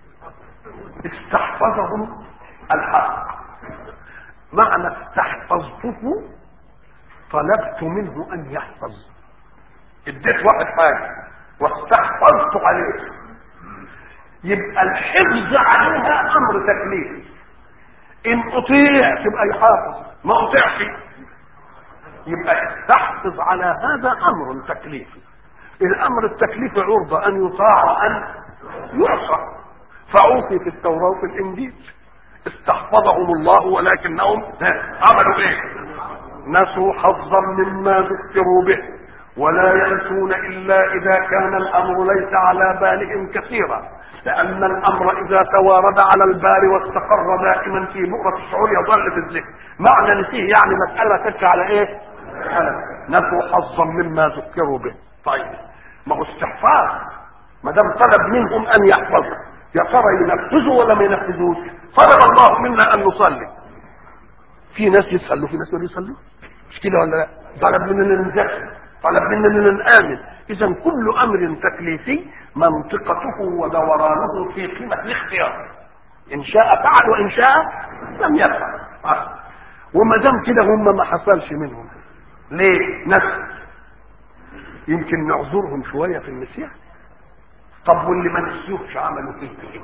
استحفظهم الحق. معنى استحفظته طلبت منه أن يحفظ، اديت واحد حاجة واستحفظت عليه، يبقى الحفظ عليها أمر تكليف. إن أطيع تبقى يحافظ، ما أطيعش يبقى استحفظ على هذا أمر تكليفي. الأمر التكليفي عرضة أن يطاع وأن يعصى، فعوصي في التوراة وفي الإنجيل. استحفظهم الله ولكنهم عملوا إيه؟ نسوا حظا مما ذكروا به، ولا ينسون إلا إذا كان الأمر ليس على بالهم كثيرا، لأن الأمر إذا توارد على البال واستقر دائما في بؤرة الشعور يظل في الذهن. معنى نسيه يعني مسألة تدفع على إيه؟ نسوا حظا مما ذكروا به. طيب ما هو استحفاظ، ما دام طلب منهم أن يحفظوا، يا ترى ينفذوا ولا ما ينفذوش؟ طلب الله منا أن نصلي، في ناس يصلوا في ناس ما يصلوا، مش كده ولا لا؟ طلب مننا ننزل، طلب مننا نآمن. إذا كل أمر تكليفي منطقته ودورانه في قيمة الاختيار، إن شاء فعل وإن شاء لم يفعل. وما دام كده هم ما حصلش منهم، ليه؟ نفس يمكن نعذرهم شوية في النسيان. طب واللي ما نسيوش عملوا فيه ايه؟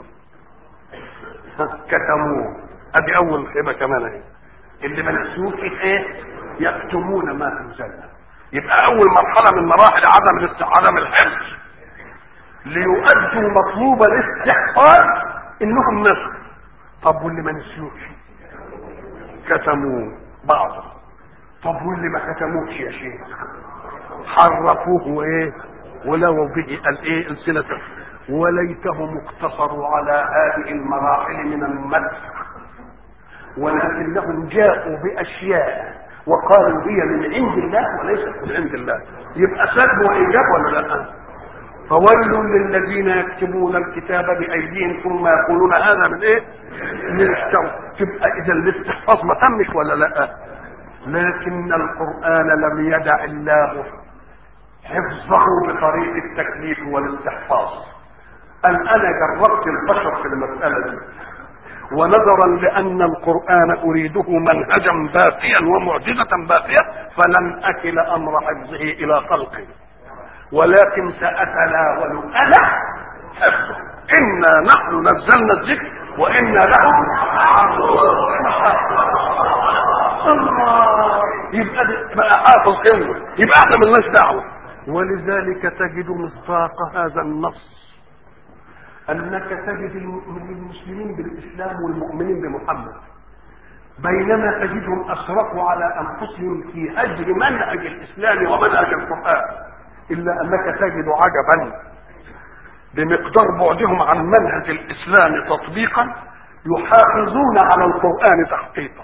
كتموه. ادي اول خيبة كمان اهي، اللي ما نسيوش ايه؟ يكتمون ما انزلنا. يبقى اول مرحلة من مراحل عدم الحفظ ليؤدوا مطلوب الاستحقاق انهم نسوا. طب واللي ما نسيوش كتموه بعضه. طب واللي ما كتموش يا شيخ حرفوه وايه؟ ولو به الايه؟ السنة. وليتهم اقتصروا على هذه المراحل من المدح، ولكنهم جاءوا باشياء وقالوا هي من عند الله وليست من عند الله. يبقى سلب وايجاب ولا لا؟ فويل للذين يكتبون الكتاب بايديهم ثم يقولون هذا من ايه؟ من الشر. تبقى اذا الاستحفاظ ما تمش ولا لا؟ لكن القرآن لم يدع الله حفظه بطريق التكليف والاستحفاظ. أنا جربت البشر في المسألة دي، ونظرا لأن القرآن أريده منهجا باقيا ومعجزة باقية فلم أكل أمر حفظه إلى خلقه، ولكن سأتناول انا حفظه. انا نحن نزلنا الذكر وانا له الله. يبقى بقى حافظ قوه، يبقى احنا ملناش دعوه. ولذلك تجد مصداق هذا النص انك تجد المسلمين بالاسلام والمؤمنين بمحمد، بينما تجدهم اشرفوا على انفسهم في هجر منهج الاسلام ومنهج القران، الا انك تجد عجبا بمقدار بعدهم عن منهج الاسلام تطبيقا يحافظون على القران تحقيقا،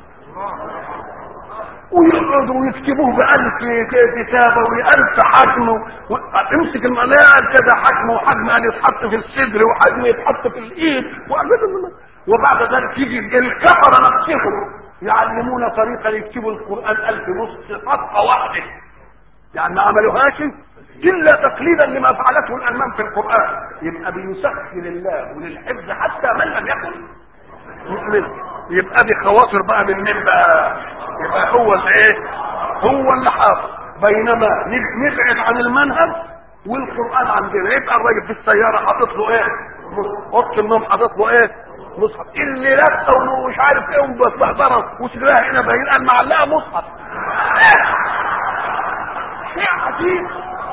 ويقعدوا ويكتبوه ب1000 كتابه و1000 حجم، امسك الملاعب كذا حجم، وحجم ان يتحط في الصدر، وحجم يتحط في الايد، وبعد ذلك يجي الكفره نفسهم يعلمون طريقه يكتبوا القران 1000 نص صفحه واحده، يعني ما عملوهاش الا تقليدا لما فعلته الالمان في القران. يبقى بيسخر الله وللحفظ حتى من لم يكن مؤمن. يبقى دي خواطر بقى من مين بقى؟ يبقى هو الايه؟ هو اللي حافظ، بينما نبعد عن المنهج والقران عندنا. يبقى الراجل في السياره حاطط له ايه؟ اوضه النوم حاطط له ايه؟ مصحف. اللي لابسه ومش عارف ايه وبتحضره وسجلها هنا باين قال معلقه مصحف. شيء عجيب.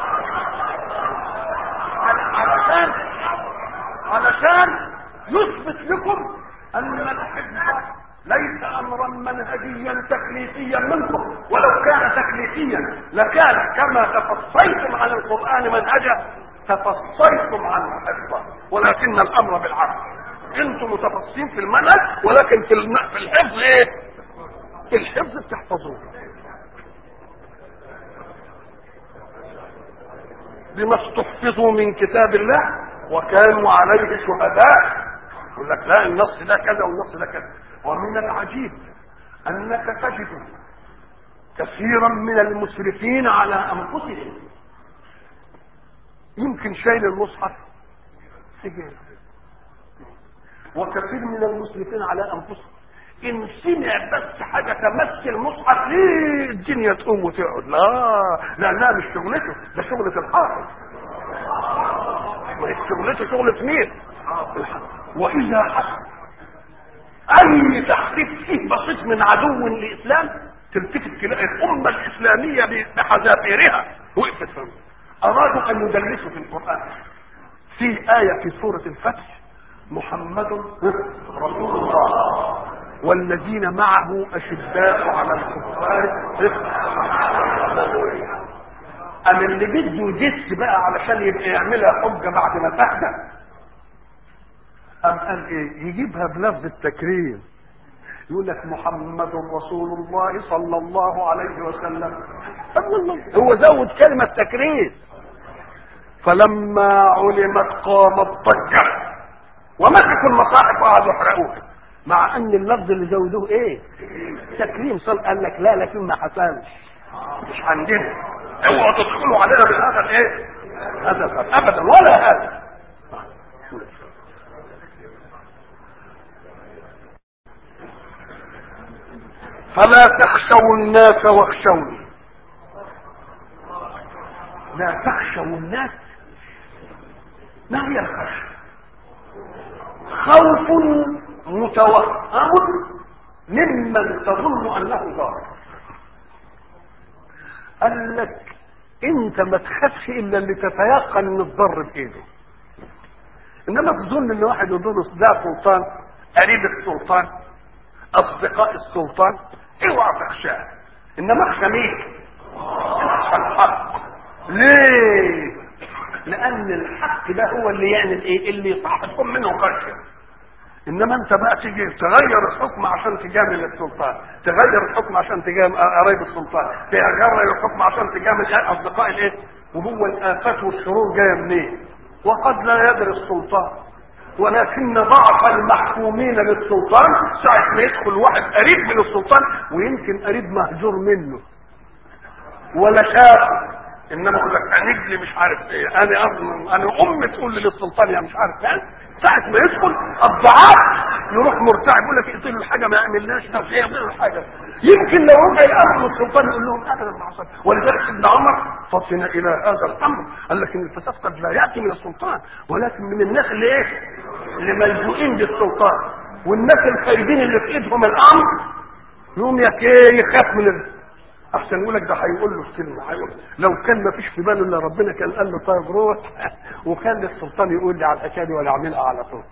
علشان يثبت لكم ان الحفظ ليس امرا منهجيا تكليفيا منكم، ولو كان تكليفيا لكان كما تفصيتم عن القران منهجا تفصيتم عن حفظه، ولكن الامر بالعكس، انتم متفصين في المنهج ولكن في الحفظ ايه؟ الحفظ بتحفظوه بما استحفظوا من كتاب الله وكانوا عليه شهداء. يقول لك لا النص ده كذا والنص ده كذا. ومن العجيب انك تجد كثيرا من المسرفين على انفسهم يمكن شايل المصحف سجل، وكثير من المسرفين على انفسهم ان سمع بس حاجه تمس المصحف ليه الدنيا تقوم وتقعد. لا لانها مش شغلته، ده شغله الحافظ، وهي شغلته شغله مين؟ واذا حصل اي تحريف فيه بسيط من عدو للاسلام تلتفت تلاقي الامه الاسلاميه بحذافيرها وقفت فيه. ارادوا ان يدلسوا في القران في ايه في سوره الفتح محمد رسول الله والذين معه اشداء على الكفار اما اللي بده يدس بقى علشان يبقى يعملها حجه بعد ما تهدى أم قال ايه؟ يجيبها بلفظ التكريم، يقول لك محمد رسول الله صلى الله عليه وسلم. هو زود كلمة تكريم. فلما علمت قامت ضجة ومسكوا المصاحف وقعدوا يحرقوها، مع ان اللفظ اللي زودوه ايه؟ تكريم. قال لك لا لكن ما حصلش، مش عندنا، اوعوا تدخلوا علينا بهذا الايه؟ هذا ابدا ولا هذا. فلا تخشوا الناس واخشوني. لا تخشوا الناس، ما هي الخشيه؟ خوف متوهم ممن تظن انه ضار. قال لك انت ما تخافش الا اللي تتيقن ان الضر بايده، انما تظن ان واحد يضر ده سلطان، قريب السلطان، اصدقاء السلطان، اوعى تخشاه. انما اخشى مين؟ اخشى الحق. ليه؟ لان الحق ده هو اللي يعمل ايه؟ اللي يصاحبكم منه خشيه. انما انت بقى تيجي تغير الحكم عشان تجامل السلطان، تغير الحكم عشان تجامل قرايب السلطان، تغير الحكم عشان تجامل اصدقاء الايه؟ وهو الافات والشرور جايه منين؟ وقد لا يدري السلطان، ولكن ضعف المحكومين للسلطان ساعة ما يدخل واحد قريب من السلطان، ويمكن قريب مهجور منه ولا شافه انما اقول لك هنجلي مش عارف ايه، انا تقول لي للسلطان يا مش عارف ايه، ساعه ما يدخل الضعاف يروح مرتعب يقول لك اقتلوا الحاجه ما يعملناش ده ايه يعملوا الحاجه. يمكن لو رجع الامر السلطان يقول لهم ابدا ما حصل. ولذلك ابن عمر فطن الى هذا الامر، قال لك ان الفساد قد لا ياتي من السلطان ولكن من الناس اللي ايه؟ اللي ملجوئين بالسلطان، والناس الخايبين اللي في ايدهم الامر يقوم يخاف من احسن يقول لك ده هيقول له كلمه، هيقول لو كان ما فيش في باله الا ربنا كان قال له طيب روح وكان السلطان يقول لي على الحكايه دي ولا يعملها على طول.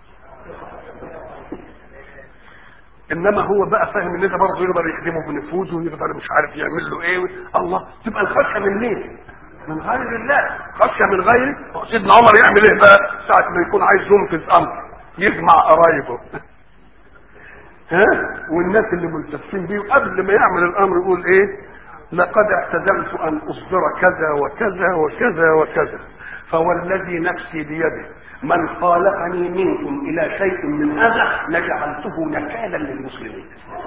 انما هو بقى فاهم ان ده برضه يقدر يخدمه بنفوذه ويقدر مش عارف يعمل له ايه. الله، تبقى الخشيه من مين؟ من غير الله. خشيه من غيره. سيدنا عمر يعمل ايه بقى ساعه ما يكون عايز ينفذ امر؟ يجمع قرايبه ها، والناس اللي ملتفين بيه، قبل ما يعمل الامر يقول ايه؟ لقد اعتزمت ان اصدر كذا وكذا وكذا وكذا، فوالذي نفسي بيده من خالفني منكم الى شيء من هذا لجعلته نكالا للمسلمين.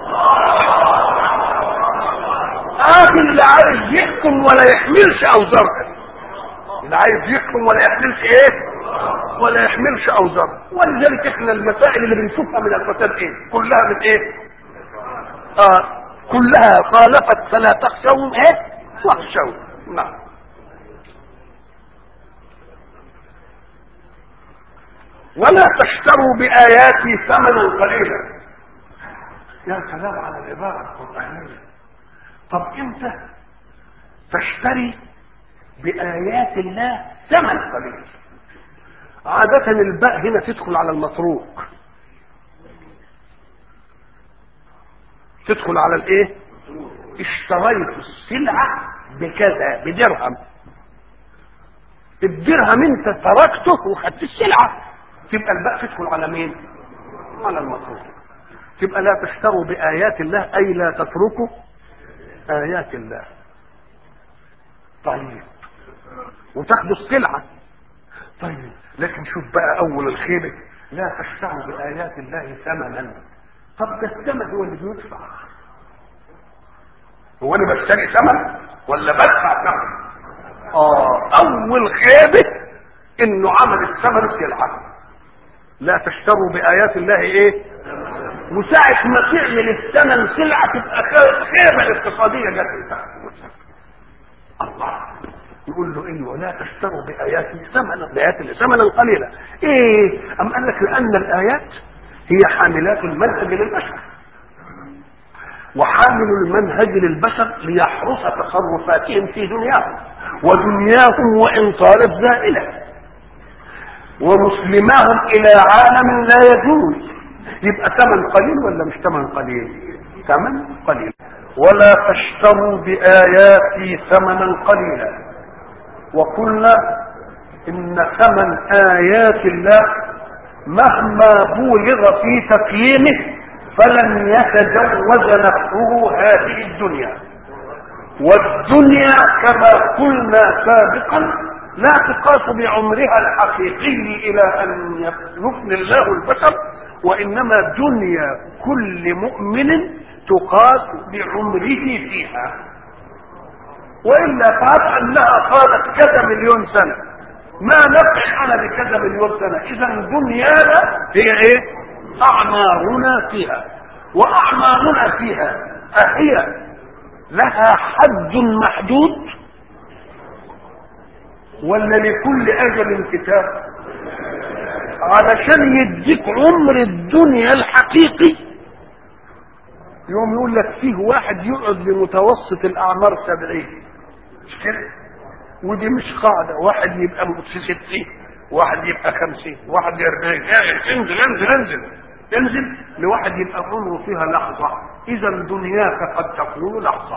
اللي عايز يحكم ولا يحملش اوزاره، اللي عايز يحكم ولا يحملش ايه؟ ولا يحملش اوزاره. ولذلك احنا المسائل اللي بنشوفها من الفساد ايه؟ كلها من ايه؟ كلها خالفت فلا تخشوهم ايه؟ واخشوا. نعم. ولا تشتروا بآياتي ثمنا قليلا. يا سلام على العبارة القرآنية. طب امتى تشتري بآيات الله ثمن قليل؟ عادة الباء هنا تدخل على المتروك، تدخل على الايه؟ اشتريت السلعة بكذا بدرهم، الدرهم انت تركته وخدت السلعة، تبقى الباء تدخل على مين؟ على المتروك. تبقى لا تشتروا بآيات الله أي لا تتركوا آيات الله. طيب وتاخدوا السلعة. طيب لكن شوف بقى أول الخيبة، لا تشتروا بآيات الله ثمنا. طب ده الثمن هو اللي بيدفع، هو انا بشتري ثمن ولا بدفع ثمن؟ اول خيبه انه عمل الثمن سلعه. لا تشتروا بايات الله ايه؟ وساعه ما تعمل الثمن سلعه تبقى خيبه الاقتصاديه جت. الله يقول له ايه؟ ولا تشتروا باياتي ثمنا، بايات الله ثمنا قليلا. ايه؟ ام قال لك لان الايات هي حاملات المنهج للبشر، وحامل المنهج للبشر ليحرس تصرفاتهم في دنياهم، ودنياهم وان طالت زائله، ومسلماهم الى عالم لا يجوز. يبقى ثمن قليل ولا مش ثمن قليل؟ ثمن قليل. ولا تشتروا بآياتي ثمنا قليلا. وقلنا ان ثمن آيات الله مهما بولغ في تقييمه فلن يتجوز نفسه هذه الدنيا. والدنيا كما قلنا سابقا لا تقاس بعمرها الحقيقي الى ان يفني الله البشر، وانما دنيا كل مؤمن تقاس بعمره فيها. والا فعل انها قالت كذا مليون سنه، ما نفع انا بكذا مليون سنه. اذا دنيانا هي ايه؟ اعمارنا فيها. واعمارنا فيها اهي لها حد محدود ولا لكل اجل كتاب؟ علشان يديك عمر الدنيا الحقيقي يوم يقول لك فيه واحد يقعد لمتوسط الاعمار 70، مش كده؟ ودي مش قاعده، واحد يبقى في 60، واحد يبقى 50، واحد 40. انزل انزل انزل انزل لواحد يبقى عمره فيها لحظه. اذا دنياك قد تكون لحظه.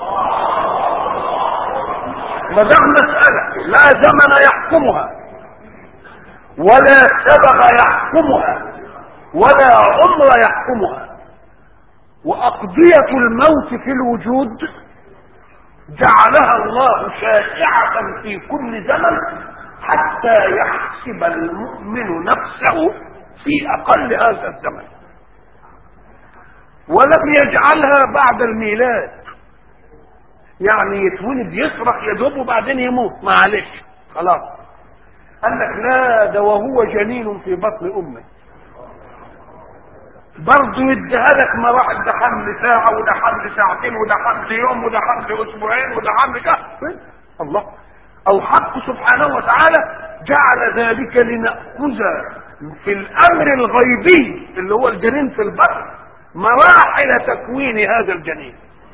ما دام مساله لا زمن يحكمها ولا سبب يحكمها ولا عمر يحكمها، واقضيه الموت في الوجود جعلها الله شائعه في كل زمن حتى يحسب المؤمن نفسه في اقل هذا الزمن، ولم يجعلها بعد الميلاد. يعني يتولد يصرخ يدوب وبعدين يموت معلش خلاص. قال لك لا، ده وهو جنين في بطن امه برضه يديها لك مراحل، ده حمل ساعه وده حمل ساعتين وده حمل يوم وده حمل اسبوعين وده حمل شهر. الله الحق سبحانه وتعالى جعل ذلك لنأخذ في الامر الغيبي اللي هو الجنين في البطن مراحل تكوين هذا الجنين.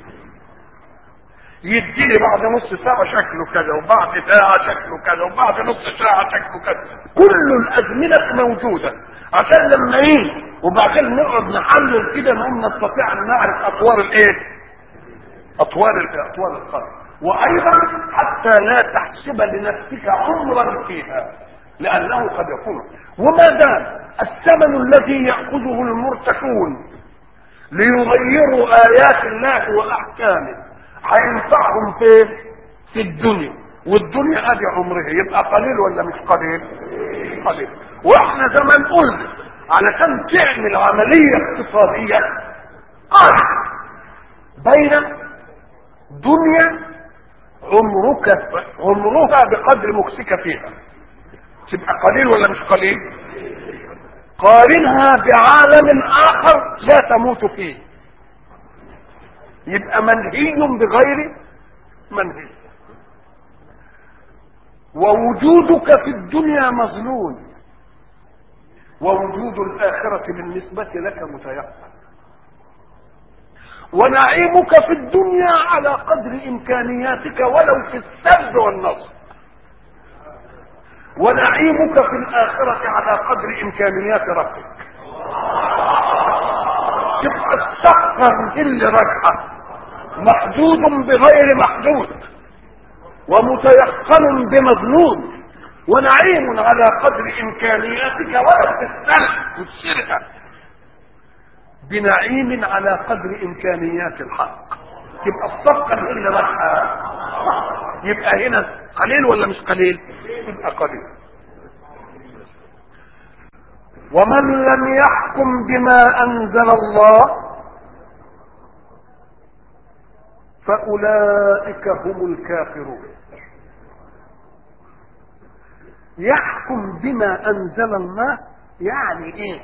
يديني بعد نص ساعة شكله كذا، وبعد ساعة شكله كذا، وبعد نص ساعة شكله كذا، كل الأزمنة موجودة عشان لما ايه وبعدين نقعد نحلل كده نقوم نستطيع ان نعرف اطوار الايه؟ اطوار القلب. وايضا حتى لا تحسب لنفسك عمرا فيها لانه قد يكون. وما دام الثمن الذي ياخذه المرتكون ليغيروا ايات الله واحكامه هينفعهم في الدنيا، والدنيا ادي عمره، يبقى قليل ولا مش قليل؟ قليل. واحنا زمان قلنا علشان تعمل عمليه اقتصاديه بين دنيا عمرها بقدر مكسك فيها تبقى قليل ولا مش قليل؟ قارنها بعالم اخر لا تموت فيه يبقى منهي بغير منهي. ووجودك في الدنيا مظنون، ووجود الآخرة بالنسبة لك متيقن. ونعيمك في الدنيا على قدر إمكانياتك ولو في السرد والنصب، ونعيمك في الآخرة على قدر إمكانيات ربك. تبقى السقف اللي راجعه محدود بغير محدود، ومتيقن بمظنون، ونعيم على قدر امكانياتك ولا تستلح وتسرها بنعيم على قدر امكانيات الحق. يبقى الصفقه اللي راحها يبقى هنا قليل ولا مش قليل؟ يبقى قليل. ومن لم يحكم بما انزل الله فأولئك هم الكافرون. يحكم بما أنزل الله يعني إيه؟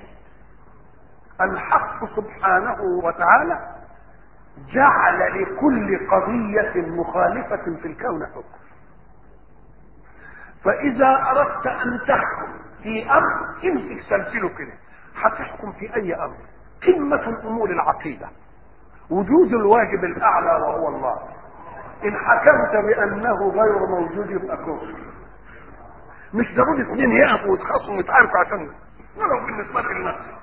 الحق سبحانه وتعالى جعل لكل قضية مخالفة في الكون حكم. فإذا أردت أن تحكم في أمر امسك سلسله كده، هتحكم في أي أمر. قمة الأمور العقيدة، وجود الواجب الاعلى وهو الله. ان حكمت بانه غير موجود يبقى كفر. مش ضروري اثنين يقفوا ويتخاصموا ويتعاركوا عشان ولو بالنسبه لنفسك.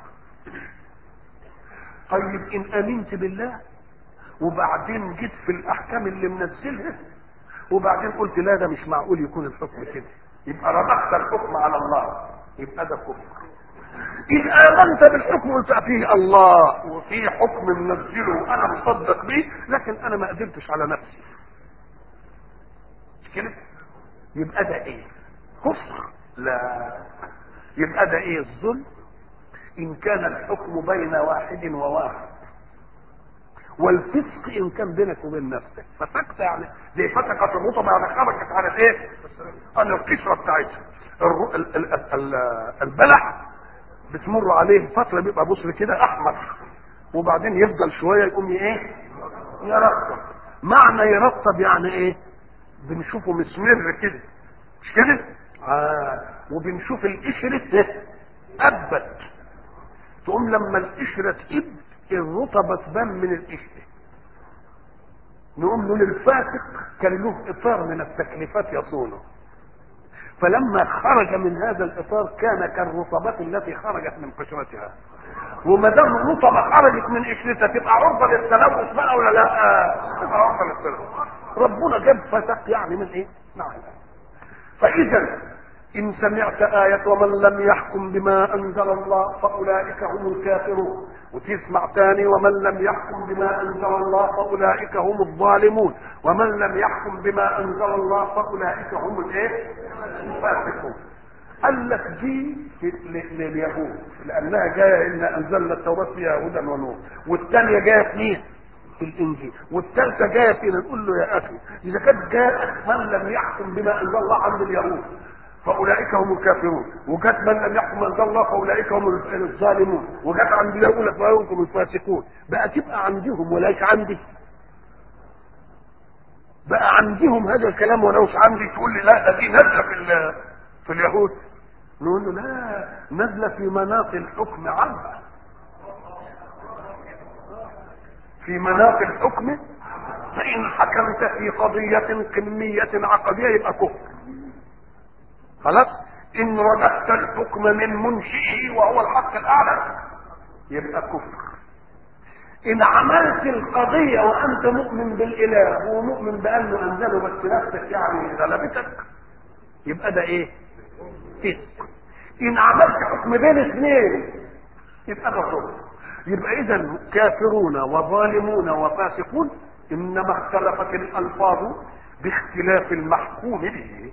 طيب ان امنت بالله وبعدين جيت في الاحكام اللي منزلها وبعدين قلت لا ده مش معقول يكون الحكم كده، يبقى ربطت الحكم على الله، يبقى ده كفر. إن آمنت بالحكم قلت فيه الله وفيه حكم منزله وأنا مصدق به، لكن أنا ما قدرتش على نفسي كده، يبقى ده إيه؟ كفر؟ لا، يبقى ده إيه؟ الظلم. إن كان الحكم بين واحد وواحد، والفسق إن كان بينك وبين نفسك. فسقت يعني زي فتقت الرطبة يعني خرجت على إيه؟ عن القشرة بتاعتها. البلح بتمر عليه فترة بيبقى بصر كده احمر، وبعدين يفضل شوية يقوم ايه؟ يرطب. معنى يرطب يعني ايه؟ بنشوفه مسمر كده مش كده؟ وبنشوف القشرة ابت، تقوم لما القشرة تقب الرطبة تبان من القشرة. نقوم له للفاسق كان له اطار من التكليفات يصونه، فلما خرج من هذا الاطار كان كالرطبات التي خرجت من قشرتها. وما دام الرطبه خرجت من قشرتها تبقى عرضه للتلوث بقى ولا لا؟ تبقى عرضه للتلوث. ربنا جاب فسق يعني من ايه؟ نعم. فاذا ان سمعت آية ومن لم يحكم بما انزل الله فاولئك هم الكافرون، وتسمع تاني ومن لم يحكم بما انزل الله فاولئك هم الظالمون، ومن لم يحكم بما انزل الله فاولئك هم الايه؟ الفاسقون. قال لك دي لليهود لانها جايه ان انزلنا التوراه فيها هدى ونور، والثانيه جايه في مين؟ في الانجيل، والثالثه جايه فينا نقول له يا اخي اذا كانت جاءت من لم يحكم بما انزل الله عند اليهود فاولئك هم الكافرون، وجت من لم يحكم انزل الله فاولئك هم الظالمون، وجت عندنا يقول لك فاولئك هم الفاسقون، بقى تبقى عندهم ولاش عندي؟ بقى عندهم هذا الكلام ولوش عندي؟ تقول لي لا ده دي نازله في اليهود. نقول له لا، نازله في مناط الحكم عنها، في مناط الحكم. فإن حكمت في قضية كمية عقدية يبقى كفر، خلاص. إن رددت الحكم من منشئه وهو الحق الأعلى يبقى كفر. إن عملت القضية وأنت مؤمن بالإله ومؤمن بأنه أنزله بس نفسك يعني غلبتك يبقى ده إيه؟ فسق. إن عملت حكم بين اثنين يبقى ده كفر. يبقى إذا كافرون وظالمون وفاسقون إنما اختلفت الألفاظ باختلاف المحكوم به.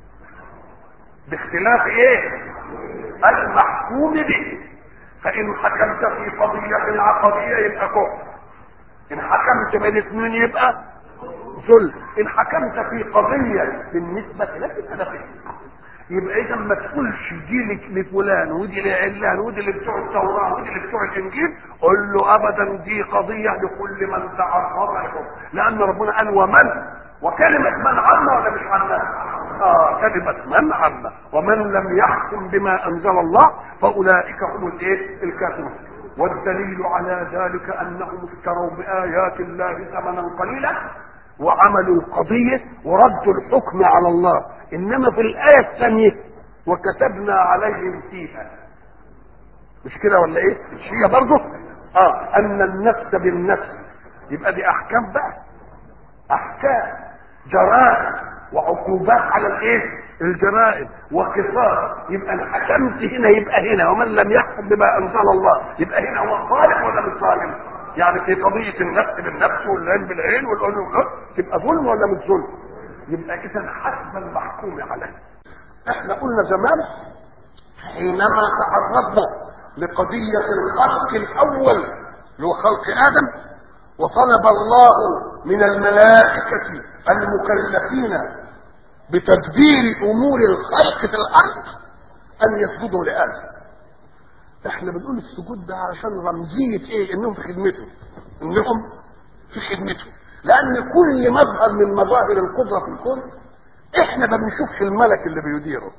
باختلاف إيه؟ المحكوم به. فإن حكمت في قضية عقدية يبقى كفر، إن حكمت بين اثنين يبقى ظلم، إن حكمت في قضية بالنسبة لك هذا فسق. يبقى إذا ما تقولش دي لفلان ودي لعلان ودي اللي بتوع التوراة ودي اللي بتوع الإنجيل، قل له أبدا دي قضية لكل من تعرض لكم، لأن ربنا قال ومن، وكلمة من عامة ولا مش عامة؟ كلمة من عامة. ومن لم يحكم بما أنزل الله فأولئك هم الإيه؟ الكافرون. والدليل على ذلك أنهم اشتروا بآيات الله ثمنا قليلا وعملوا القضية وردوا الحكم على الله. إنما في الآية الثانية وكتبنا عليهم فيها، مش كده ولا إيه؟ مش هي برضه؟ أن النفس بالنفس، يبقى دي أحكام بقى، أحكام جرائم وعقوبات على الايه؟ الجرائم وقصاص. يبقى ان حكمت هنا يبقى هنا، ومن لم يحكم بما انزل الله يبقى هنا هو ظالم ولا مش ظالم؟ يعني في قضيه النفس بالنفس والعين بالعين والاذن بالاذن تبقى ظلم ولا مش ظلم؟ يبقى اذا حسب المحكوم عليه. احنا قلنا زمان حينما تعرضنا لقضيه الخلق الاول اللي هو خلق ادم، وطلب الله من الملائكة المكلفين بتدبير أمور الخلق في الأرض أن يسجدوا لآدم. احنا بنقول السجود ده عشان رمزية ايه؟ انهم في خدمته، انهم في خدمته، لأن كل مظهر من مظاهر القدرة في الكون احنا ما بنشوفش الملك اللي بيديره،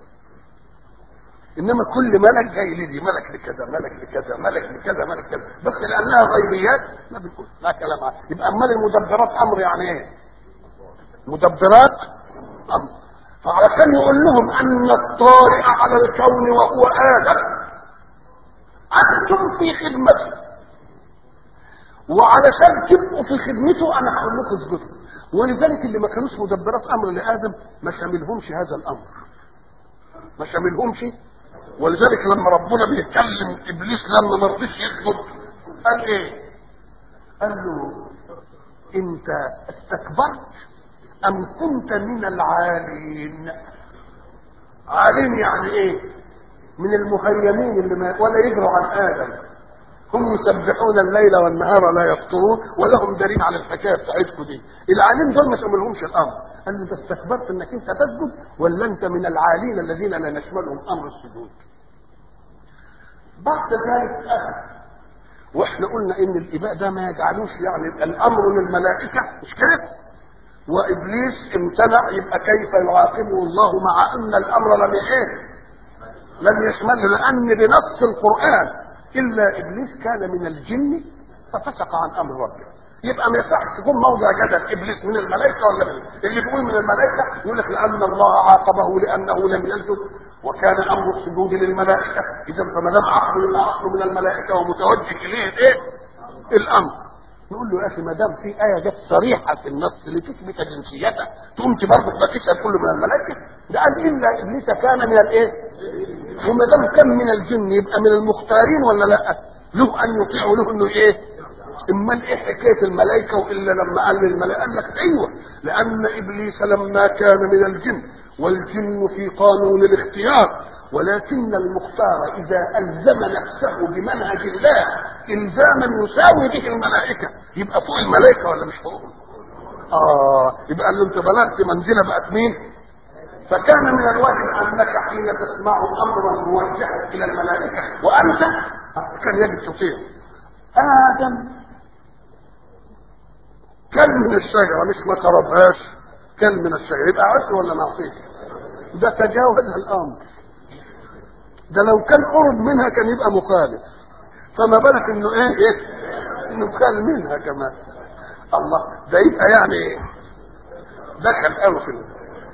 انما كل ملك جاي لي ملك لكذا ملك لكذا ملك لكذا ملك كذا، بس لانها غيبيات ما بنقول لا كلام عنها. يبقى امال المدبرات امر يعني ايه؟ مدبرات امر. فعلشان يقول لهم ان الطارئ على الكون وهو ادم انتم في خدمته، وعلشان تبقوا في خدمته انا هقول لكم اسجدوا. ولذلك اللي ما كانوش مدبرات امر لادم ما شاملهمش هذا الامر، ما شاملهمش. ولذلك لما ربنا بيتكلم ابليس لما ما رضيش يسجد قال ايه؟ قال له انت استكبرت ام كنت من العالين؟ عالين يعني ايه؟ من المهيمين اللي ما ولا يجروا عن ادم، هم يسبحون الليل والنهار لا يفطرون ولهم دليل على الحكايه بتاعتكم دي. العالين دول ما شملهمش الامر. قال له انت استكبرت انك انت تسجد ولا انت من العالين الذين لا نشملهم امر السجود؟ بعد ذلك واحنا قلنا ان الاباء ده ما يجعلوش يعني الامر للملائكه مش كده، وابليس امتنع، يبقى كيف يعاقبه الله مع ان الامر لم ايه؟ لم يشمله، لان بنص القران الا ابليس كان من الجن ففسق عن امر ربه. يبقى ما يصحش تكون موضع جدل ابليس من الملائكه ولا من اللي بيقول من الملائكه يقول لك لان الله عاقبه لانه لم يسجد وكان امر السجود للملائكه، اذا فما دام عقله يبقى عقله من الملائكه ومتوجه اليه الايه؟ الامر. نقول له يا اخي ما دام في ايه جت صريحه في النص لتثبت جنسيته تقوم برضه تسال كله من الملائكه؟ ده قال الا ابليس كان من الايه؟ وما دام كان من الجن يبقى من المختارين ولا لا؟ له ان يطيعوا له انه ايه؟ امال ايه حكايه الملائكه؟ والا لما قال للملائكه قال لك ايوه، لان ابليس لما كان من الجن والجن في قانون الاختيار، ولكن المختار إذا ألزم نفسه بمنهج الله إلزاما يساوي به الملائكة يبقى فوق الملائكة ولا مش فوقهم؟ يبقى قال له أنت بلغت منزلة بقت مين؟ فكان من الواجب أنك حين تسمع أمرا موجها إلى الملائكة وأنت كان يجب تطيع. آدم كل من الشجرة مش ما قربهاش، كل من الشجرة يبقى عصر ولا معصية؟ ده تجاوز الأمر، ده لو كان قرب منها كان يبقى مخالف، فما بالك انه ايه انه كان منها كمان. الله، ده يبقى يعني دخل قوي في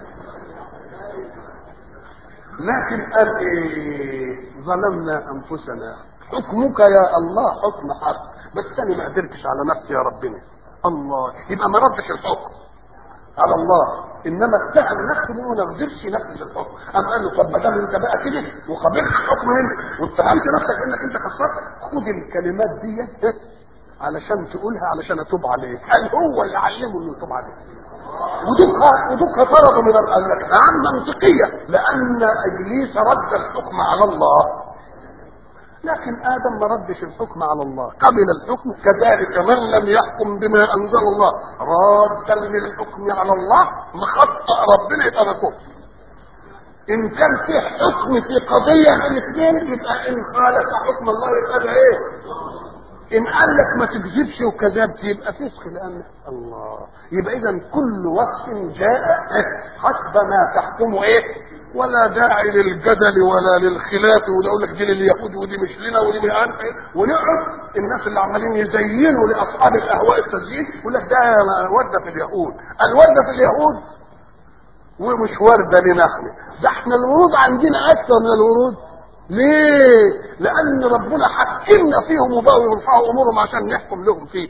لكن قال ايه؟ ظلمنا انفسنا، حكمك يا الله حكم حق، بس انا ما قدرتش على نفسي يا ربنا. الله، يبقى ما ردش الحكم على الله، انما اتهم نفسه انه ما قدرش ينفذ الحكم. قام قال له طب ما دام انت بقى كده وقبلت الحكم منك واتهمت نفسك انك انت خسرت، خد الكلمات دي علشان تقولها علشان اتوب عليك. قال هو اللي علمه انه يتوب عليك. ودوكها طلبوا من قال لك نعم منطقيه، لان ابليس رد الحكم على الله، لكن آدم ما ردش الحكم على الله، قبل الحكم. كذلك من لم يحكم بما أنزل الله رادا للحكم على الله مخطئ ربنا يبقى ده كفر. إن كان فيه حكم في قضية الاثنين يبقى إن خالف حكم الله يبقى ده إيه؟ إن قال لك ما تكذبش وكذبت يبقى فسق، لأن الله يبقى إذا كل وصف جاء حسب ما تحكمه إيه؟ ولا داعي للجدل ولا للخلاف، وده يقول لك دي لليهود ودي مش لنا ودي مش عارف ايه، ونقعد الناس اللي عمالين يزينوا لاصحاب الاهواء التزيين يقول لك ده ورده في اليهود، الورده في اليهود ومش ورده لنا احنا، ده احنا الورود عندنا اكثر من الورود. ليه؟ لان ربنا حكمنا فيهم وبقوا يرفعوا امورهم عشان نحكم لهم فيه.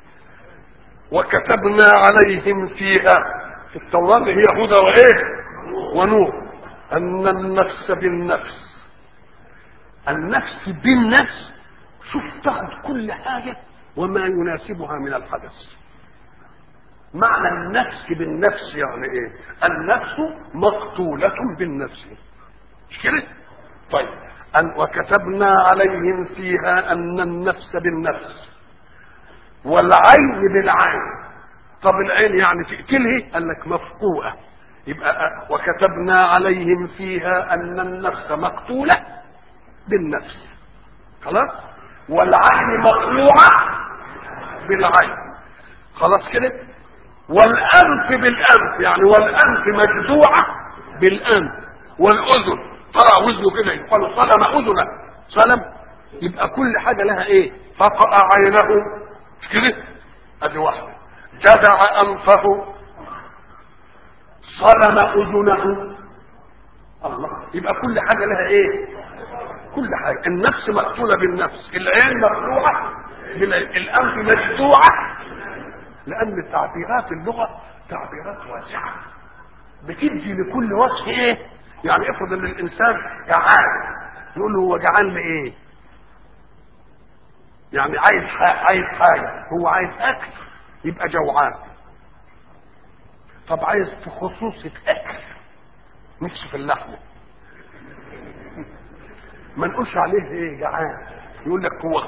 وكتبنا عليهم فيها، في التوراه هي هدى وايه ونور، أن النفس بالنفس، النفس بالنفس، شوف تاخد كل حاجة وما يناسبها من الحدث. معنى النفس بالنفس يعني ايه؟ النفس مقتولة بالنفس، مش كده؟ طيب وكتبنا عليهم فيها أن النفس بالنفس والعين بالعين. طب العين يعني تقتله؟ قال لك مفقوءة، يبقى وكتبنا عليهم فيها أن النفس مقتولة بالنفس، خلاص، والعين مقلوعة بالعين، خلاص كده، والأنف بالأنف يعني والأنف مجدوعة بالأنف، والأذن طلع وزنه كده يقال صلم أذنه، صلم، يبقى كل حاجة لها ايه؟ فقع عينه، مش كده؟ ادي واحدة. جدع أنفه، صلم أذنه. الله، يبقى كل حاجة لها ايه؟ كل حاجة. النفس مقتولة بالنفس، العين مقطوعة الأنف مجدوعة، لأن تعبيرات اللغة تعبيرات واسعة بتدي لكل وصف ايه؟ يعني افرض ان الإنسان جعان، يقول له هو جعان لإيه؟ يعني عايز حاجة، هو عايز أكل يبقى جوعان. طب عايز في خصوصة أكل نفسه في اللحمة، ما نقولش عليه ايه جعان، يقول لك هو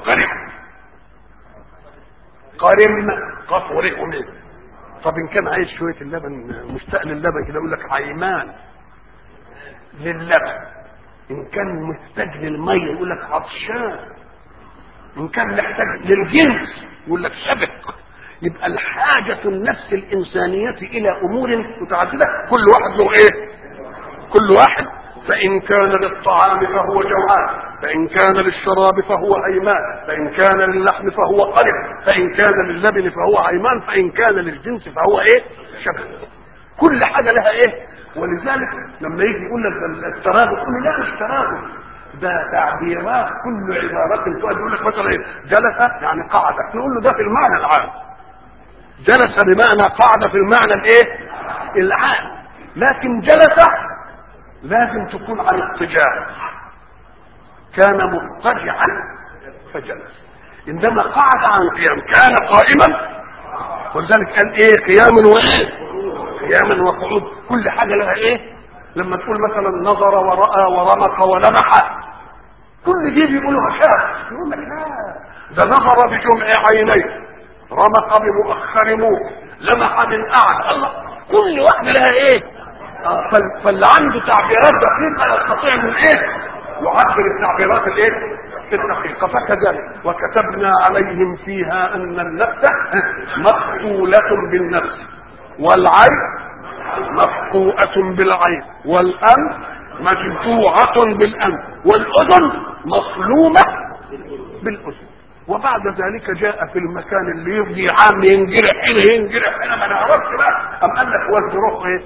قارم قف وريق ومين. طب ان كان عايز شوية اللبن مشتاق للبن كده يقول لك عيمان للبن. ان كان محتاج للمية يقول لك عطشان. ان كان محتاج للجنس يقول لك سبق. يبقى الحاجة النفس الإنسانية إلى أمور متعددة، كل واحد له إيه؟ كل واحد. فإن كان للطعام فهو جوعان، فإن كان للشراب فهو عيمان، فإن كان للحم فهو قلب، فإن كان لللبن فهو عيمان، فإن كان للجنس فهو إيه؟ شبه. كل حاجة لها إيه؟ ولذلك لما يجي يقول لك التراغب تقول لا مش تراغب، ده تعبيرات كل عبارات يقول لك مثلا إيه؟ جلس يعني قعد، نقول له ده في المعنى العام. جلس بمعنى قعد في المعنى الايه؟ العام. لكن جلس لازم تكون عن اضطجاع، كان مضطجعا فجلس، انما قعد عن قيام، كان قائما، ولذلك قال ايه؟ قياما وايه؟ قياما وقعود، كل حاجه لها ايه؟ لما تقول مثلا نظر ورأى ورمق ولمح، كل دي بيقولوا شاف. يقول لك لا، ده نظر بجمع عينيه، رمق بمؤخر موت، لمح من اعلى. الله، كل واحده لها ايه؟ فاللي عنده تعبيرات دقيقه يستطيع من ايه؟ يعبر التعبيرات الايه؟ الدقيقه. فكذلك وكتبنا عليهم فيها ان النفس مقتوله بالنفس، والعين مفقوءة بالعين، والأنف مجدوعة بالأنف، والأذن مصلومة بالأذن. وبعد ذلك جاء في المكان اللي يفضي عام ينجرح هنا ينجرح هنا ما نعرفش بقى، أم قال لك والجروح ايه؟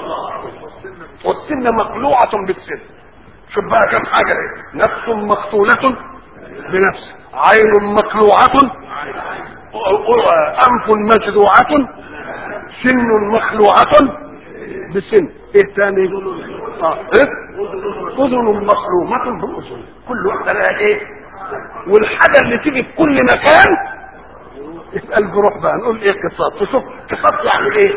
والسن مقلوعة بالسن. شوف بقى كم حاجة ايه؟ نفس مقتولة بنفس، عين مقلوعة، أنف مجدوعة، سن مخلوعة بسن. ايه تاني؟ اذن مصلومة باذن. كل واحدة لها ايه؟ والحاجة اللي تيجي في كل مكان يبقى الجروح بقى نقول ايه؟ قصاص. تشوف قصاص يعني ايه؟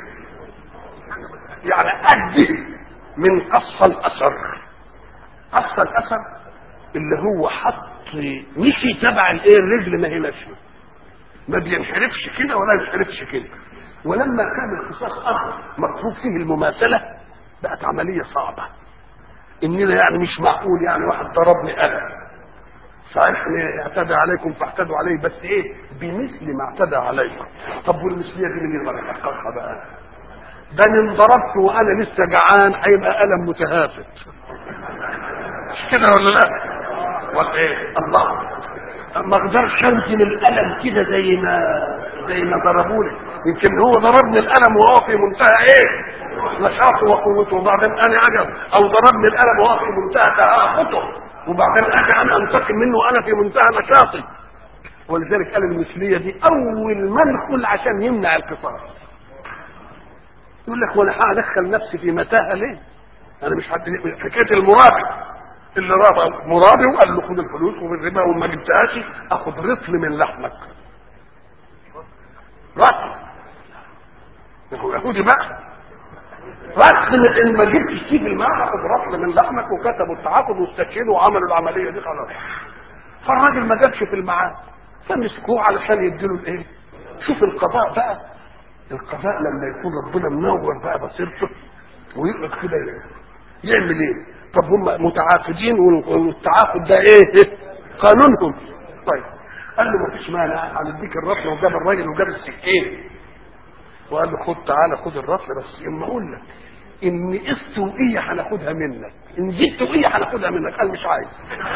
يعني ادي من قص الاثر. قص الاثر اللي هو حط مشي تبع الايه؟ الرجل ما هي ماشيه، ما بينحرفش كده ولا ينحرفش كده. ولما كان القصاص امر مطلوب فيه المماثله بقت عمليه صعبه. اننا يعني مش معقول يعني واحد ضربني انا صحيح اعتدى عليكم فاعتدوا عليه، بس ايه؟ بمثل ما اعتدى عليكم. طب والمثليه دي من اللي يحققها بقى؟ ده انا انضربت وانا لسه جعان هيبقى الم متهافت، مش كده ولا لا؟ ولا ايه؟ الله، ما اقدرش انزل الالم كده زي ما ضربوني. يمكن هو ضربني الالم وهو في منتهى ايه؟ نشاطه وقوته، وبعدين انا عجب، او ضربني الالم وهو في منتهى تهافته، وبعدين اجي انا انتقم منه وانا في منتهى نشاطي. ولذلك قال المثليه دي اول منخل عشان يمنع القصاص. يقول لك وانا هدخل نفسي في متاهه ليه؟ انا مش حكايه المرابي اللي رابى مرابي وقال له خد الفلوس وبالربا وما جبتهاش اخد رطل من لحمك. رطل يهودي بقى، رطل ان ما جبتش تيجي المال اخد رطل من لحمك. وكتبوا التعاقد واستشهدوا وعملوا العمليه دي خلاص. فالراجل ما جابش في الميعاد فمسكوه علشان يديله الايه؟ شوف القضاء بقى، القضاء لما يكون ربنا منور بقى بصيرته ويقعد كده يعمل ايه؟ طب هم متعاقدين والتعاقد ده ايه؟ قانونهم. طيب قال له مفيش مانع هنديك الرطل، وجاب الراجل وجاب السكين وقال له خد تعالى خد الرطل، بس اما اقول لك ان قسط وقيه هناخدها منك، ان زدت وقيه هناخدها منك. قال مش عايز.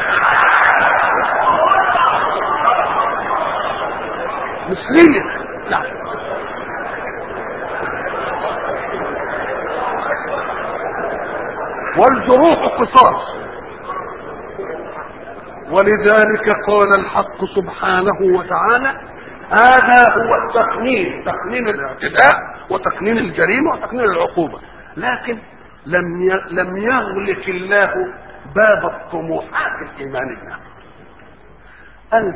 مثليه لا. والجروح قصاص. ولذلك قال الحق سبحانه وتعالى هذا هو التقنين، تقنين الاعتداء وتقنين الجريمه وتقنين العقوبه. لكن لم يغلق الله باب الطموحات الايمانيه. قال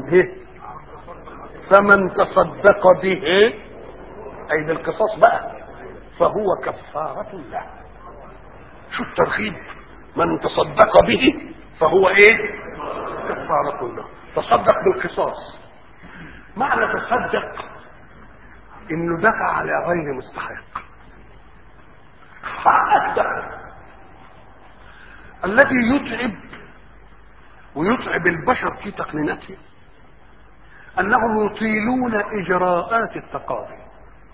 فمن تصدق به اي بالقصاص بقى فهو كفاره له. شو الترغيب؟ من تصدق به فهو ايه؟ كفاره له. تصدق بالقصاص. معنى تصدق انه دفع على غير مستحق. حقك الذي يتعب ويتعب البشر في تقنينته انهم يطيلون اجراءات التقاضي.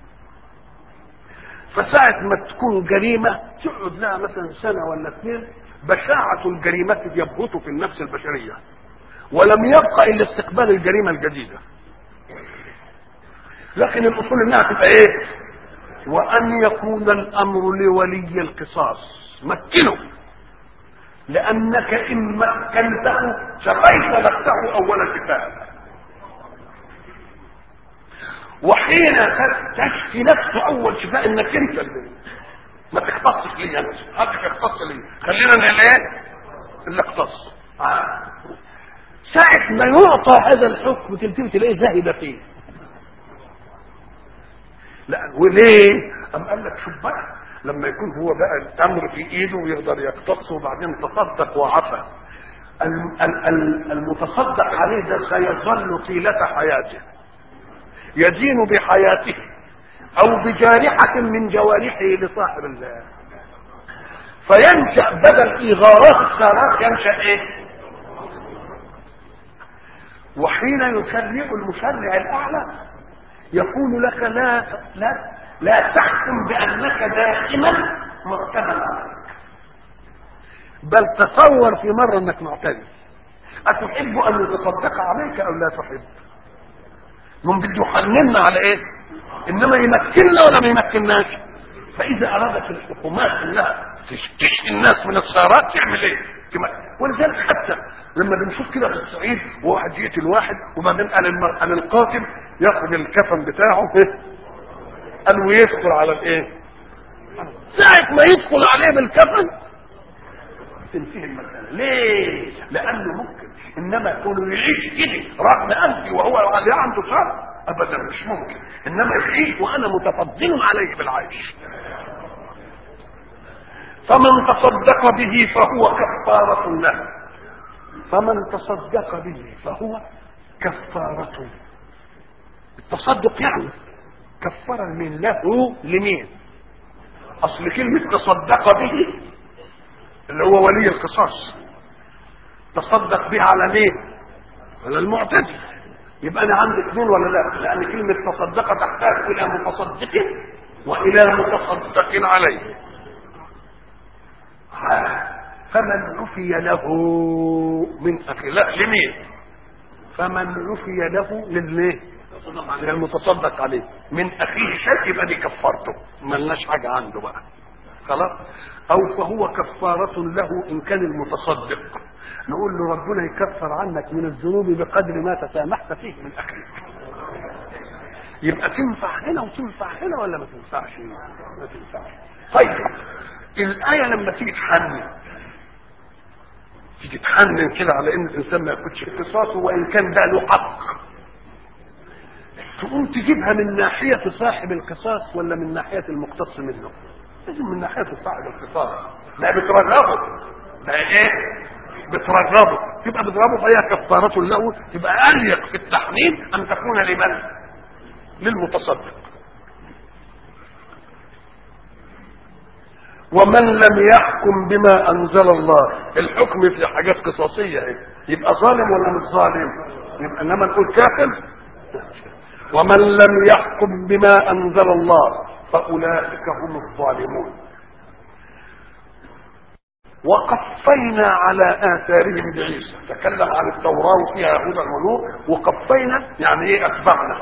فساعة ما تكون جريمة تقعد لها مثلا سنة ولا 2 بشاعة الجريمة يبهت في النفس البشرية، ولم يبقى الا استقبال الجريمة الجديدة. لكن الاصول انها تبقى ايه؟ وان يكون الامر لولي القصاص مكنه، لانك ان مكنته شقيت نفسه اول الكتاب. وحين تشفي نفسه اول شفاء انك انت ما تختصش لي انت، حدك يختص لي، خلينا اللي اختص. ساعة ما يعطى هذا الحكم تلتفت تلاقيه زاهد فيه. لا وليه؟ أم قال لك شوف بقى، لما يكون هو بقى الامر في ايده ويقدر يقتص وبعدين تصدق وعفى، المتصدق عليه ده سيظل طيلة حياته يدين بحياته او بجارحة من جوارحه لصاحب الله، فينشأ بدل إغارات السارات ينشأ ايه؟ وحين يشرع المشرع الاعلى يقول لك لا تحكم بانك دائما معتمد عليك، بل تصور في مرة انك معتدل. اتحب ان يتصدق عليك او لا تحب؟ من بده يحننا على ايه؟ انما يمكننا ولا ما يمكنناش؟ فاذا ارادت الحكومات انها تشفي الناس من الثارات تعمل ايه؟ ولذلك حتى لما بنشوف كده في الصعيد وواحد يقتل واحد وبعدين قال القاتل ياخذ الكفن بتاعه قال ويدخل على الايه؟ ساعة ما يدخل عليه بالكفن تنتهي المسألة. ليه؟ لأنه ممكن، إنما يكون يعيش كده رغم أنفي وهو عنده صار أبدا مش ممكن، إنما يعيش وأنا متفضل عليه بالعيش. فمن تصدق به فهو كفارة له، فمن تصدق به فهو كفارة. التصدق يعني كفر من له لمين؟ أصل كلمة تصدق به اللي هو ولي القصاص، تصدق به على مين؟ على المعتدي. يبقى انا عندي اثنين ولا لا؟ لان كلمه تصدق تحتاج الى متصدق والى متصدق عليه. فمن عفي له من اخي لا لمين؟ فمن عفي له للمين؟ للمتصدق عليه من اخيه شيء يبقى دي كفارته، ملناش حاجه عنده بقى خلاص. او فهو كفارة له ان كان المتصدق، نقول له ربنا يكفر عنك من الذنوب بقدر ما تسامحت فيه من اخيك. يبقى تنفع هنا وتنفع هنا ولا ما تنفعش؟ ما تنفعش. طيب الايه لما تيجي تحنن كده على ان الانسان ما ياخدش قصاصه وان كان ده له حق، تقوم تجيبها من ناحيه صاحب القصاص ولا من ناحيه المقتص منه؟ لازم من ناحيه صاحب القصاص. لا بترغبه، لا ايه؟ بترغبه، تبقى بترغبه فهي كفاره له، تبقى اليق في التحنين ان تكون لمن؟ للمتصدق. ومن لم يحكم بما انزل الله، الحكم في حاجات قصاصيه ايه؟ يبقى ظالم ولا مش ظالم؟ يبقى انما نقول كافر. ومن لم يحكم بما انزل الله فاولئك هم الظالمون. وقفينا على اثارهم بعيسى، تكلم عن التوراه وفيها هدى ونور، وقفينا يعني ايه؟ اتبعنا.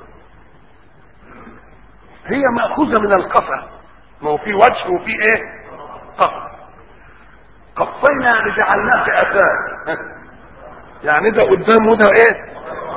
هي ماخوذه من القفا، ما هو في وجه وفي ايه؟ قفا. قفينا يعني جعلناه في اثار، يعني ده قدام وده ايه؟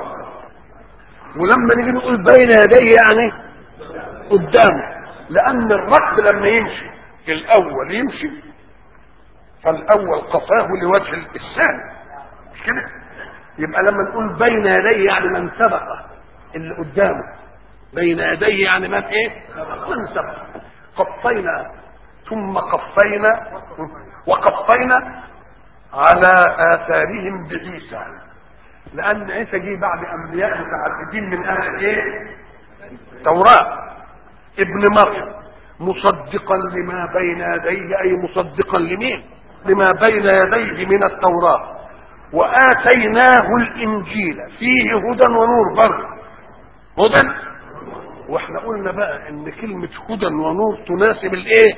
ولما نيجي نقول بين يديه يعني قدامه، لان الركب لما يمشي الاول يمشي فالاول قفاه لوجه الثاني مش كده؟ يبقى لما نقول بين يديه يعني من سبقه اللي قدامه، بين يديه يعني من ايه؟ من سبق. قفينا ثم قفينا وقفينا على اثارهم بعيسى، لان عيسى جه بعد انبياء متعددين من اهل ايه؟ توراة. ابن مريم مصدقا لما بين يديه، اي مصدقا لمين؟ لما بين يديه من التوراة. واتيناه الانجيل فيه هدى ونور، برضه هدى. واحنا قلنا بقى ان كلمة هدى ونور تناسب الايه؟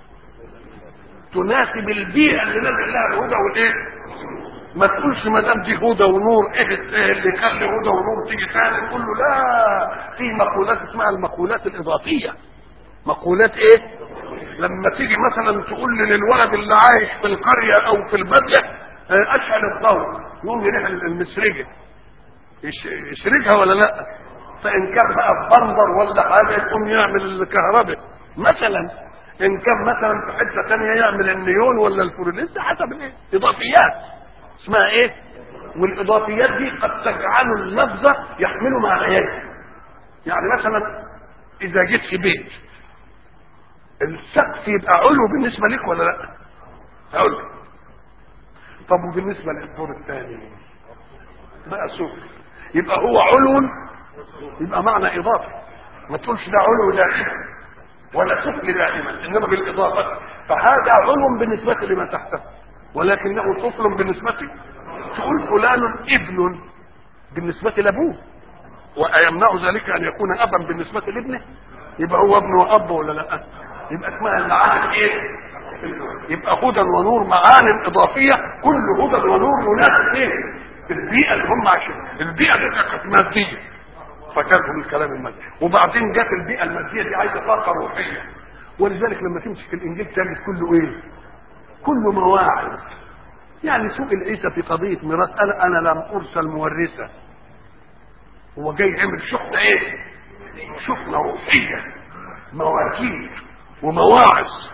تناسب البيئة اللي نزل لها الهدى والايه؟ ما تقولش ما دام دي هدى ونور ايه اللي خلي هدى ونور تيجي ثاني نقول له لا، في مقولات اسمها المقولات الاضافيه. مقولات ايه؟ لما تيجي مثلا تقول للولد اللي عايش في القريه او في الباديه اشعل الضوء، يقوم يريح المسرجه يشرجها ولا لا؟ فان كان بقى بندر ولا حاجه يقوم يعمل الكهرباء مثلا، ان كان مثلا في حته ثانيه يعمل النيون ولا الفلوريسنس، حسب الايه؟ اضافيات اسمها ايه؟ والاضافيات دي قد تجعل اللفظ يحمل معنيين. يعني مثلا اذا جيت في بيت السقف يبقى علو بالنسبه لك ولا لا؟ علو. طب وبالنسبه للدور الثاني بقى سفل، يبقى هو علو، يبقى معنى اضافي. ما تقولش ده علو دائما ولا سفل دائما، انما بالاضافه. فهذا علو بالنسبه لما تحته، ولكنه سفل بالنسبه. تقول فلان ابن بالنسبه لابوه، ويمنع ذلك ان يكون ابا بالنسبه لابنه، يبقى هو ابن واب ولا لا؟ يبقى اسمها المعاني ايه؟ يبقى هدى ونور، معان اضافيه. كل هدى ونور يناسب ايه؟ البيئه اللي هم عايشين. البيئه دي كانت ماديه فكانوا الكلام المادي، وبعدين جت البيئه الماديه دي عايزه طاقه روحيه، ولذلك لما تمسك الانجيل تجد كله ايه؟ كله مواعظ. يعني سئل عيسى في قضيه ميراث قال انا لم ارسل مورثا، هو جاي يعمل شحنه ايه؟ شحنه روحيه، مواكيد ومواعظ.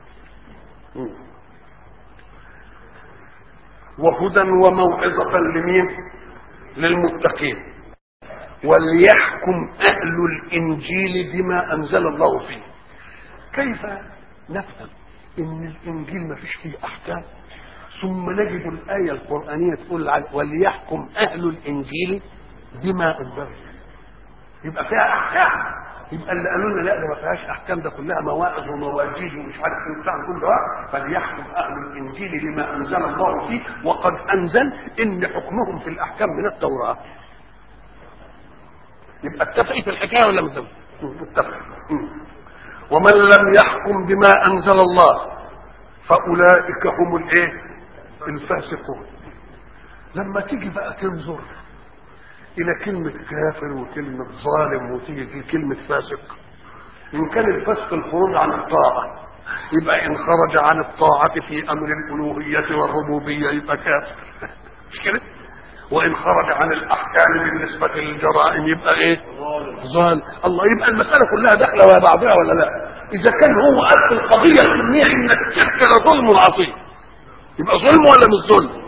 وهدى وموعظة لمين؟ للمتقين. وليحكم أهل الإنجيل بما أنزل الله فيه. كيف نفهم إن الإنجيل ما فيش فيه أحكام، ثم نجد الآية القرآنية تقول وليحكم أهل الإنجيل بما أنزل؟ يبقى فيها أحكام. يبقى اللي قالوا لنا لا ده ما فيهاش أحكام، ده كلها مواعظ ومواجيد ومش عارف ايه بتاع كله. فليحكم أهل الإنجيل بما أنزل الله فيه، وقد أنزل إن حكمهم في الأحكام من التوراة. يبقى اتفقت الحكايه ولا مش اتفق؟ ومن لم يحكم بما انزل الله فاولئك هم الايه؟ الفاسقون. لما تيجي بقى تنظر الى كلمه كافر وكلمه ظالم وتيجي في كلمه فاسق، ان كان الفسق الخروج عن الطاعه، يبقى ان خرج عن الطاعه في امر الالوهيه والربوبيه يبقى كافر، مش كده؟ وان خرج عن الاحكام بالنسبه للجرائم يبقى ايه؟ ظالم. الله، يبقى المساله كلها داخله ويا بعضها ولا لا؟ اذا كان هو اصل القضيه السنيه انك تشكل ظلم عظيم، يبقى ظلم ولا مش ظلم؟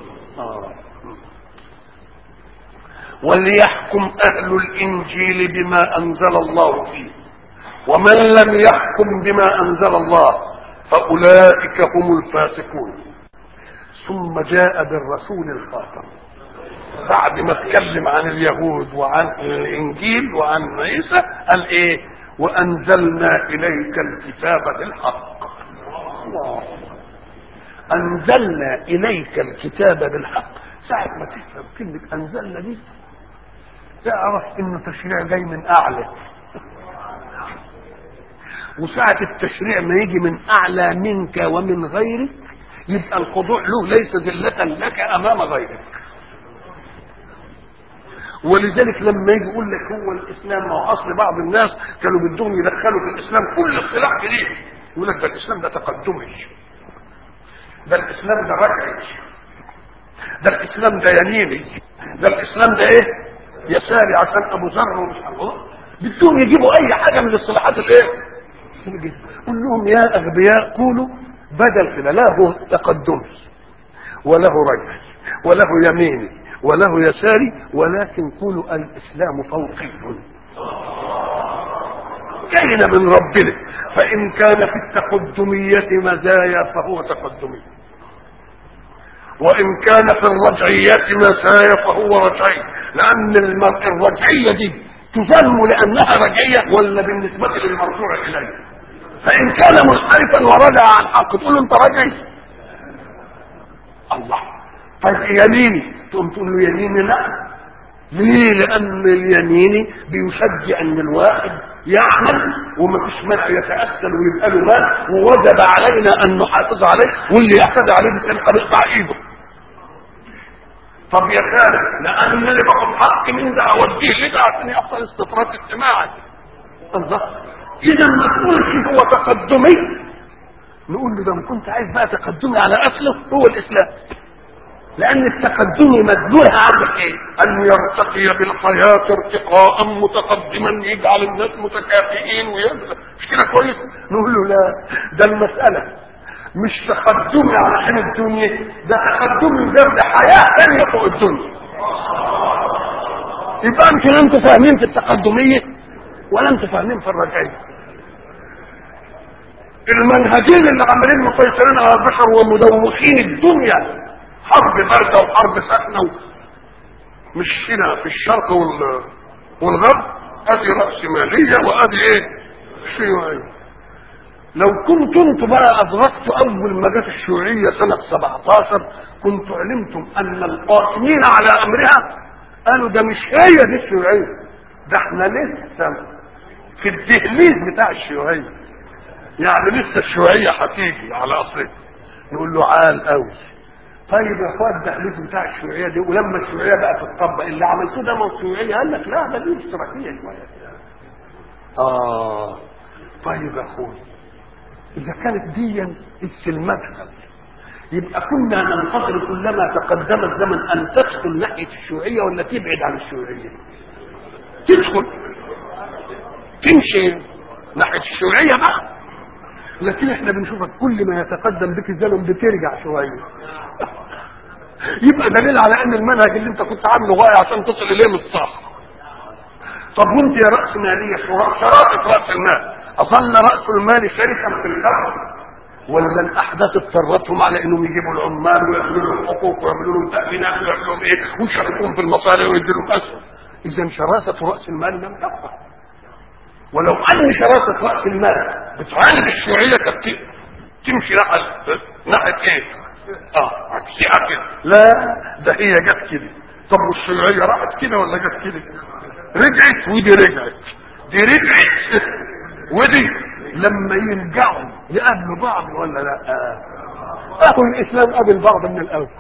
وليحكم اهل الانجيل بما انزل الله فيه، ومن لم يحكم بما انزل الله فاولئك هم الفاسقون. ثم جاء بالرسول الخاتم بعد ما اتكلم عن اليهود وعن الانجيل وعن عيسى، قال ايه؟ وانزلنا اليك الكتاب بالحق. الله. انزلنا اليك الكتاب بالحق. ساعة ما تفهم كلمة انزلنا دي تعرف انه تشريع جاي من اعلى، وساعة التشريع ما يجي من اعلى منك ومن غيرك يبقى الخضوع له ليس ذلة لك امام غيرك. ولذلك لما يجي يقول لك هو الاسلام، ما هو اصل بعض الناس كانوا بدهم يدخلوا في الاسلام كل اختلاف جديد، يقول لك ده الاسلام ده تقدمي، ده الاسلام ده رجعي، ده الاسلام ده يميني، ده الاسلام ده ايه؟ يساري، عشان ابو ذر ومش الله بدهم يجيبوا اي حاجه من الاصطلاحات الايه؟ قول لهم يا اغبياء قولوا بدل كده، لا هو تقدمي وله رجعي وله يميني وله يساري، ولكن قولوا الاسلام فوقي كان من ربنا، فان كان في التقدميه مزايا فهو تقدمي، وان كان في الرجعيه مزايا فهو رجعي. لان الرجعيه دي تذم لانها رجعيه ولا بالنسبه للمرجوع اليه؟ فان كان منحرفا ورجع عن حق تقول له انت رجعي. الله. طيب يميني تقوم تقول له يميني لا. ليه؟ لان اليميني بيشجع ان الواحد يعمل وما فيش مانع يتاثر ويبقى له مال، ووجب علينا ان نحافظ عليه، واللي يعتدي عليه بالتالي هنقطع ايده. طب يا خالد لان اللي باخد حق من ده اوديه لده عشان يحصل استطراد اجتماعي. الله. اذا ما تقولش هو تقدمي، نقول له ده ما كنت عايز بقى تقدمي على اصله هو الاسلام، لان التقدم مدلولها عندك ايه؟ ان يرتقي بالحياه ارتقاء متقدما يجعل الناس متكافئين ويبقى مش كده كويس؟ نقول له لا، ده المساله مش تقدمي علشان الدنيا، ده تقدمي جنب حياه ثانيه فوق الدنيا. يبقى انتوا فاهمين في التقدميه ولا انتوا فاهمين في الرجعيه؟ المنهجين اللي عمالين مسيطرين على البشر ومدوخين الدنيا، حرب باردة وحرب ساخنة، مش هنا في الشرق والغرب، ادي رأسمالية وادي ايه شيوعية. لو كنت انتم بقى ادركتوا اول ما جت الشيوعية سنة 17 كنتوا علمتم ان القائمين على امرها قالوا ده مش هي دي الشيوعية، ده احنا لسه في الدهليز بتاع الشيوعية، يعني لسه الشيوعية هتيجي على اصلها. نقول له عال قوي. طيب يا اخوان الدهليز بتاع الشيوعية دي، ولما الشيوعية بقى تتطبق اللي عملتوه ده ما الشيوعية، قال لك لا ده دي اشتراكية شوية. طيب يا اخوان اذا كانت دي المدخل، يبقى كنا ننتظر كلما تقدم الزمن ان تدخل ناحية الشيوعية ولا تبعد عن الشيوعية؟ تدخل تمشي ناحية الشيوعية بقى. لكن احنا بنشوفك كل ما يتقدم بك الزمن بترجع شوية. يبقى دليل على ان المنهج اللي انت كنت عامله غاية عشان تصل اليه مش صح. طب وانت يا رأس مالية شرائط رأس المال، اظل رأس المال شركا في الارض ولا الاحداث اضطرتهم على انهم يجيبوا العمال ويعملوا لهم حقوق ويعملوا لهم تأمينات ويعملوا لهم ايه ويشاركوهم في المصالح ويدوا لهم اسهم؟ اذا شراسة رأس المال لم تبقى. ولو ان شراسة رأس المال بتعالج الشيوعية كانت تمشي ناحية ايه؟ عكسها كده. لا ده هي جت كده. طب والشيوعية راحت كده ولا جت كده؟ رجعت ودي رجعت، دي رجعت ودي لما يرجعوا يقابلوا بعض ولا لا؟ اخو الاسلام قابل بعض من الاول،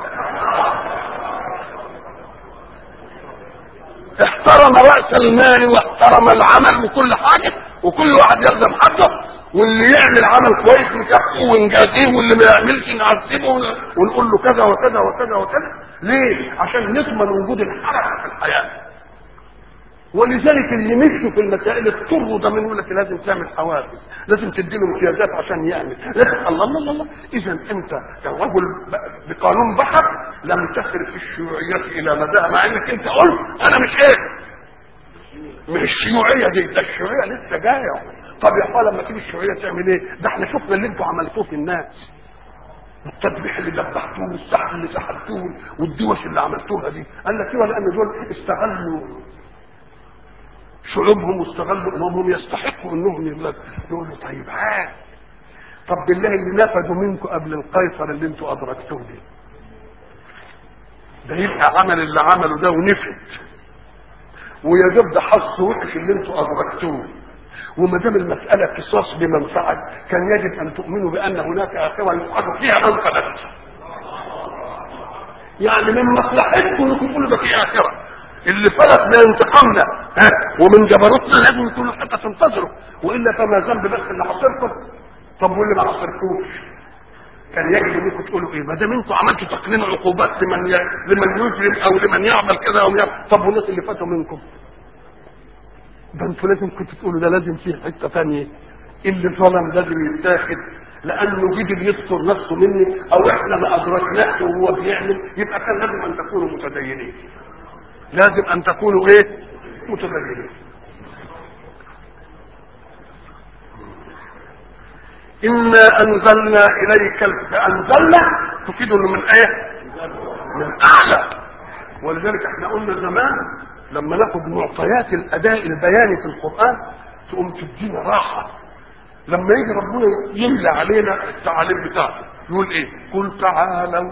احترم رأس المال واحترم العمل وكل حاجة، وكل واحد يلزم حقه، واللي يعمل عمل كويس نكافئه ونجازيه واللي ما يعملش نعذبه ونقول له كذا وكذا وكذا وكذا. ليه؟ عشان نضمن وجود الحركة في الحياة. ولذلك اللي مشوا في المسائل اضطروا ده من يقول لك لازم تعمل حوافز، لازم تدي له امتيازات عشان يعمل، لازم الله الله الله. اذا انت كرجل بقانون بحر لم تصل في الشيوعيات الى مدى، مع انك انت قلت انا مش مش الشيوعيه دي، ده الشيوعيه لسه جايه. طب يا اخوان لما تيجي الشيوعيه تعمل ايه؟ ده احنا شفنا اللي انتوا عملتوه في الناس، التذبيح اللي ذبحتوه والسحل اللي سحلتوه والدوش اللي عملتوها دي. قال لك ايه؟ ولا ان دول استغلوا شعوبهم واستغلوا اممهم يستحقوا انهم يبلغوا. يقولوا طيب طب بالله اللي نفذوا منكم قبل القيصر اللي انتوا ادركتوه ده يبقى عمل اللي عمله ده ونفد، ويجب ده حظ وحش اللي انتوا ادركتوه. وما دام المساله قصاص بمنفعه كان يجب ان تؤمنوا بان هناك اخره يؤخذ فيها من فلت. يعني من مصلحتكم انكم تقولوا ده في اخره، اللي فلت من انتقامنا ومن جبروتنا لازم يكونوا حتى تنتظروا، والا فما ذنب بس اللي حصلكم. طب واللي ما حصلكوش كان يجب انكم تقولوا ايه؟ ما دام انتوا عملتوا تقنين عقوبات لمن يجرم او لمن يعمل كذا او يعمل. طب والناس اللي فاتوا منكم ده انتوا لازم كنتوا تقولوا ده لازم فيه حته ثانيه، اللي ظلم لازم يتاخد لانه جدي بيستر نفسه مني او احنا ما ادركناش وهو بيعمل. يبقى كان لازم ان تكونوا متدينين، لازم ان تكونوا ايه؟ متدينين. انا انزلنا اليك انزلنا تفيد انه من ايه؟ من اعلى. ولذلك احنا قلنا زمان لما ناخد معطيات الاداء البياني في القران تقوم تدينا راحه. لما يجي ربنا يملى علينا التعاليم بتاعته يقول ايه؟ قل تعالوا.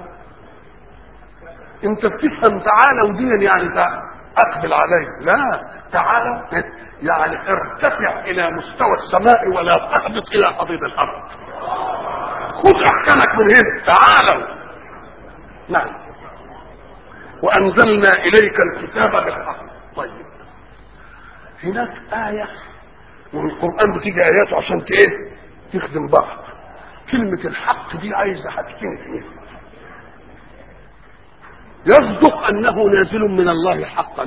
انت بتفهم تعالوا دي يعني اقبل عليه؟ لا، تعالوا يعني ارتفع الى مستوى السماء ولا تهبط الى حضيض الارض. خذ احكامك من هنا، تعالوا. نعم. وانزلنا اليك الكتاب بالحق. طيب هناك آية من القرآن بتيجي آياته عشان ايه؟ تخدم بعض. كلمة الحق دي عايزة حاجتين اثنين. يصدق انه نازل من الله حقا،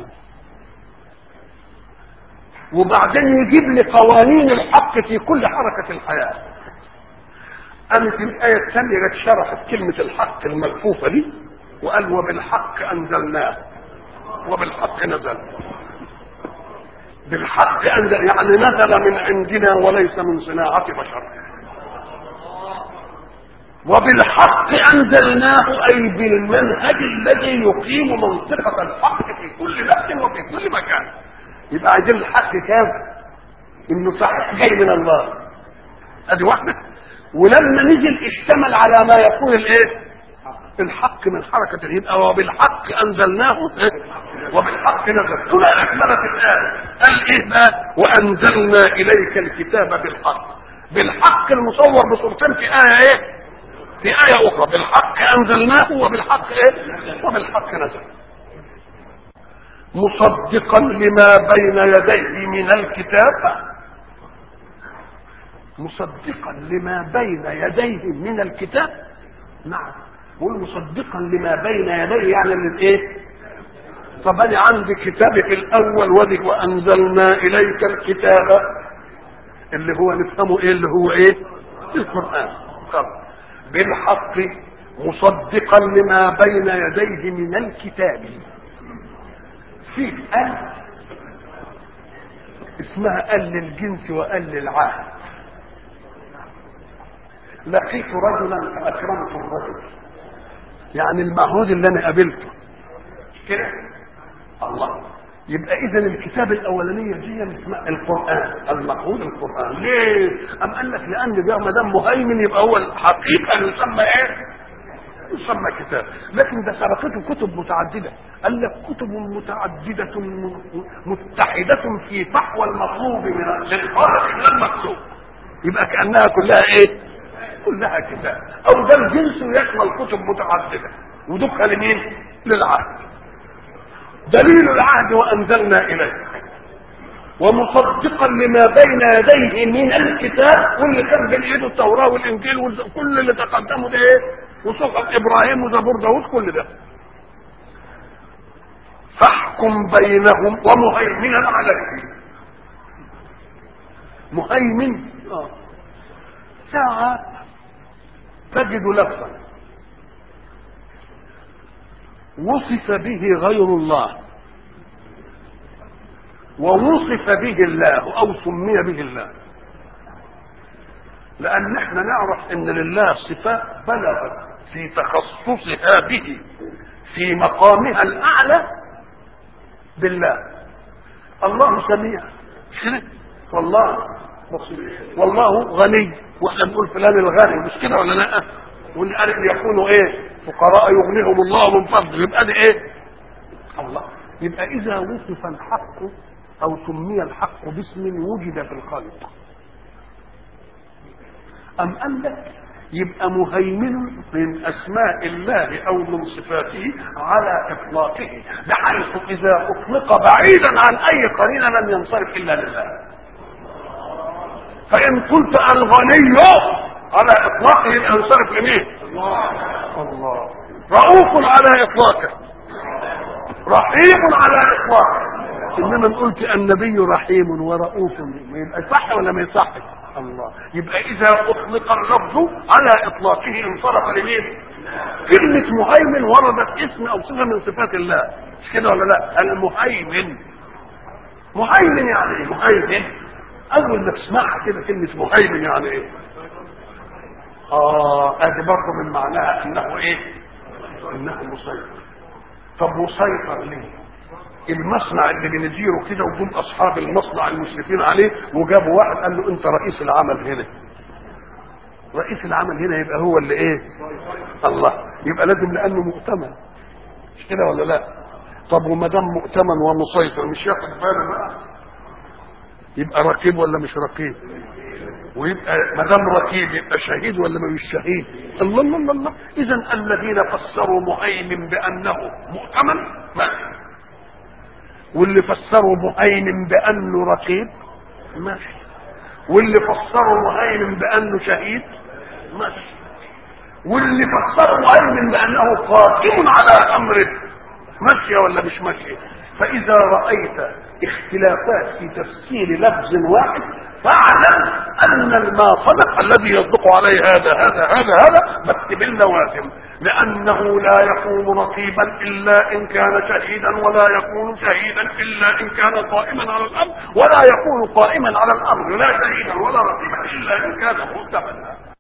وبعدين يجيب لي قوانين الحق في كل حركة الحياة. قامت الآية الثانية جت شرحت كلمة الحق الملفوفة دي وقال وبالحق أنزلناه وبالحق نزل. بالحق أنزل يعني نزل من عندنا وليس من صناعة بشر. وبالحق أنزلناه، أي بالمنهج الذي يقيم منطقة الحق في كل نفس وفي كل مكان. يبقى عايزين الحق كام؟ إنه صحيح جاي من الله، أدي واحدة. ولما نزل اشتمل على ما يقول الإيه؟ الحق من حركة. يبقى وبالحق أنزلناه وبالحق نزل. هنا أكملت الآية. قال إيه بقى؟ وأنزلنا إليك الكتاب بالحق. بالحق المصور بصورتين في آية إيه؟ في آية أخرى. بالحق أنزلناه وبالحق إيه؟ وبالحق نزل. مصدقا لما بين يديه من الكتاب. مصدقا لما بين يديه من الكتاب. نعم. مصدقا لما بين يديه يعني للايه؟ طب انا عندي كتابي في الاول ودي وانزلنا اليك الكتاب اللي هو نفهمه ايه؟ اللي هو ايه؟ القران. طب بالحق مصدقا لما بين يديه من الكتاب. في ال اسمها ال للجنس وال للعهد. لقيت رجلا فاكرمت الرجل، يعني المعهود اللي انا قابلته كده. الله. يبقى اذا الكتاب الاولانيه دي اسمها القران، المعهود القران. ليه؟ ام قال لك لان ده ما دام مهيمن يبقى هو الحقيقه يسمى ايه؟ يسمى كتاب. لكن ده سبقته كتب متعدده. قال لك كتب متعدده متحده في فحوى المطلوب من الخالق من المكتوب. يبقى كانها كلها ايه؟ كلها كتاب. او ده الجنس يشمل كتب متعدده ودخل لمين؟ للعهد. دليل العهد وانزلنا اليك ومصدقا لما بين يديه من الكتاب. واللي كان بين ايده التوراه والانجيل وكل اللي تقدمه ده ايه؟ وصحف ابراهيم وزبور داود كل ده. فاحكم بينهم ومهيمنا عليه. مهيمن ساعات تجد لفظا وصف به غير الله ووصف به الله او سمي به الله، لان احنا نعرف ان لله صفات بلغت في تخصصها به في مقامها الاعلى بالله. الله سميع والله بصير والله غني، واحنا بنقول فلان الغني مش كده ولا لا؟ والأرض يكونوا ايه؟ فقراء يغنيهم الله من فضله. يبقى ده ايه؟ الله. يبقى اذا وصف الحق او سمي الحق باسم وجد في الخلق ام قال لك يبقى مهيمن من اسماء الله او من صفاته على اطلاقه، بحيث اذا اطلق بعيدا عن اي قرينه لم ينصرف الا لله. فان قلت الغني على اطلاقه ينصرف لمين؟ الله. رؤوف على اطلاقه، رحيم على اطلاقه. انما قلت النبي رحيم ورؤوف يبقى صح ولا ما يصحش؟ الله. يبقى اذا اطلق اللفظ على اطلاقه انصرف لمين؟ كلمه مهيمن وردت اسم او صفه من صفات الله، مش كده ولا لا؟ المهيمن. مهيمن يعني ايه؟ مهيمن اول ما تسمعها كده كلمه مهيمن يعني ايه؟ ادي برضه من معناها انه ايه؟ انه مسيطر. طب مسيطر ليه؟ المصنع اللي بنديره كده وجم اصحاب المصنع المشرفين عليه وجابوا واحد قال له انت رئيس العمل هنا. رئيس العمل هنا يبقى هو اللي ايه؟ الله. يبقى لازم لانه مؤتمن، مش كده ولا لا؟ طب وما دام مؤتمن ومسيطر مش ياخد باله بقى؟ يبقى رقيب ولا مش رقيب؟ ويبقى ما دام رقيب يبقى شهيد ولا مش شهيد؟ الله الله الله. اذا الذين فسروا مهيمن بانه مؤتمن ماشي، واللي فسروا مهيمن بانه رقيب ماشي، واللي فسروا مهيمن بانه شهيد ماشي، واللي فسروا مهيمن بانه قائم على امره ماشيه ولا مش ماشيه. فاذا رايت اختلافات في تفسير لفظ واحد فاعلم ان ما صدق الذي يصدق عليه هذا بس باللوازم، لانه لا يكون رقيبا الا ان كان شهيدا، ولا يكون شهيدا الا ان كان قائما على الامر، ولا يكون قائما على الامر لا شهيدا ولا رقيبا الا ان كان مؤتمنا.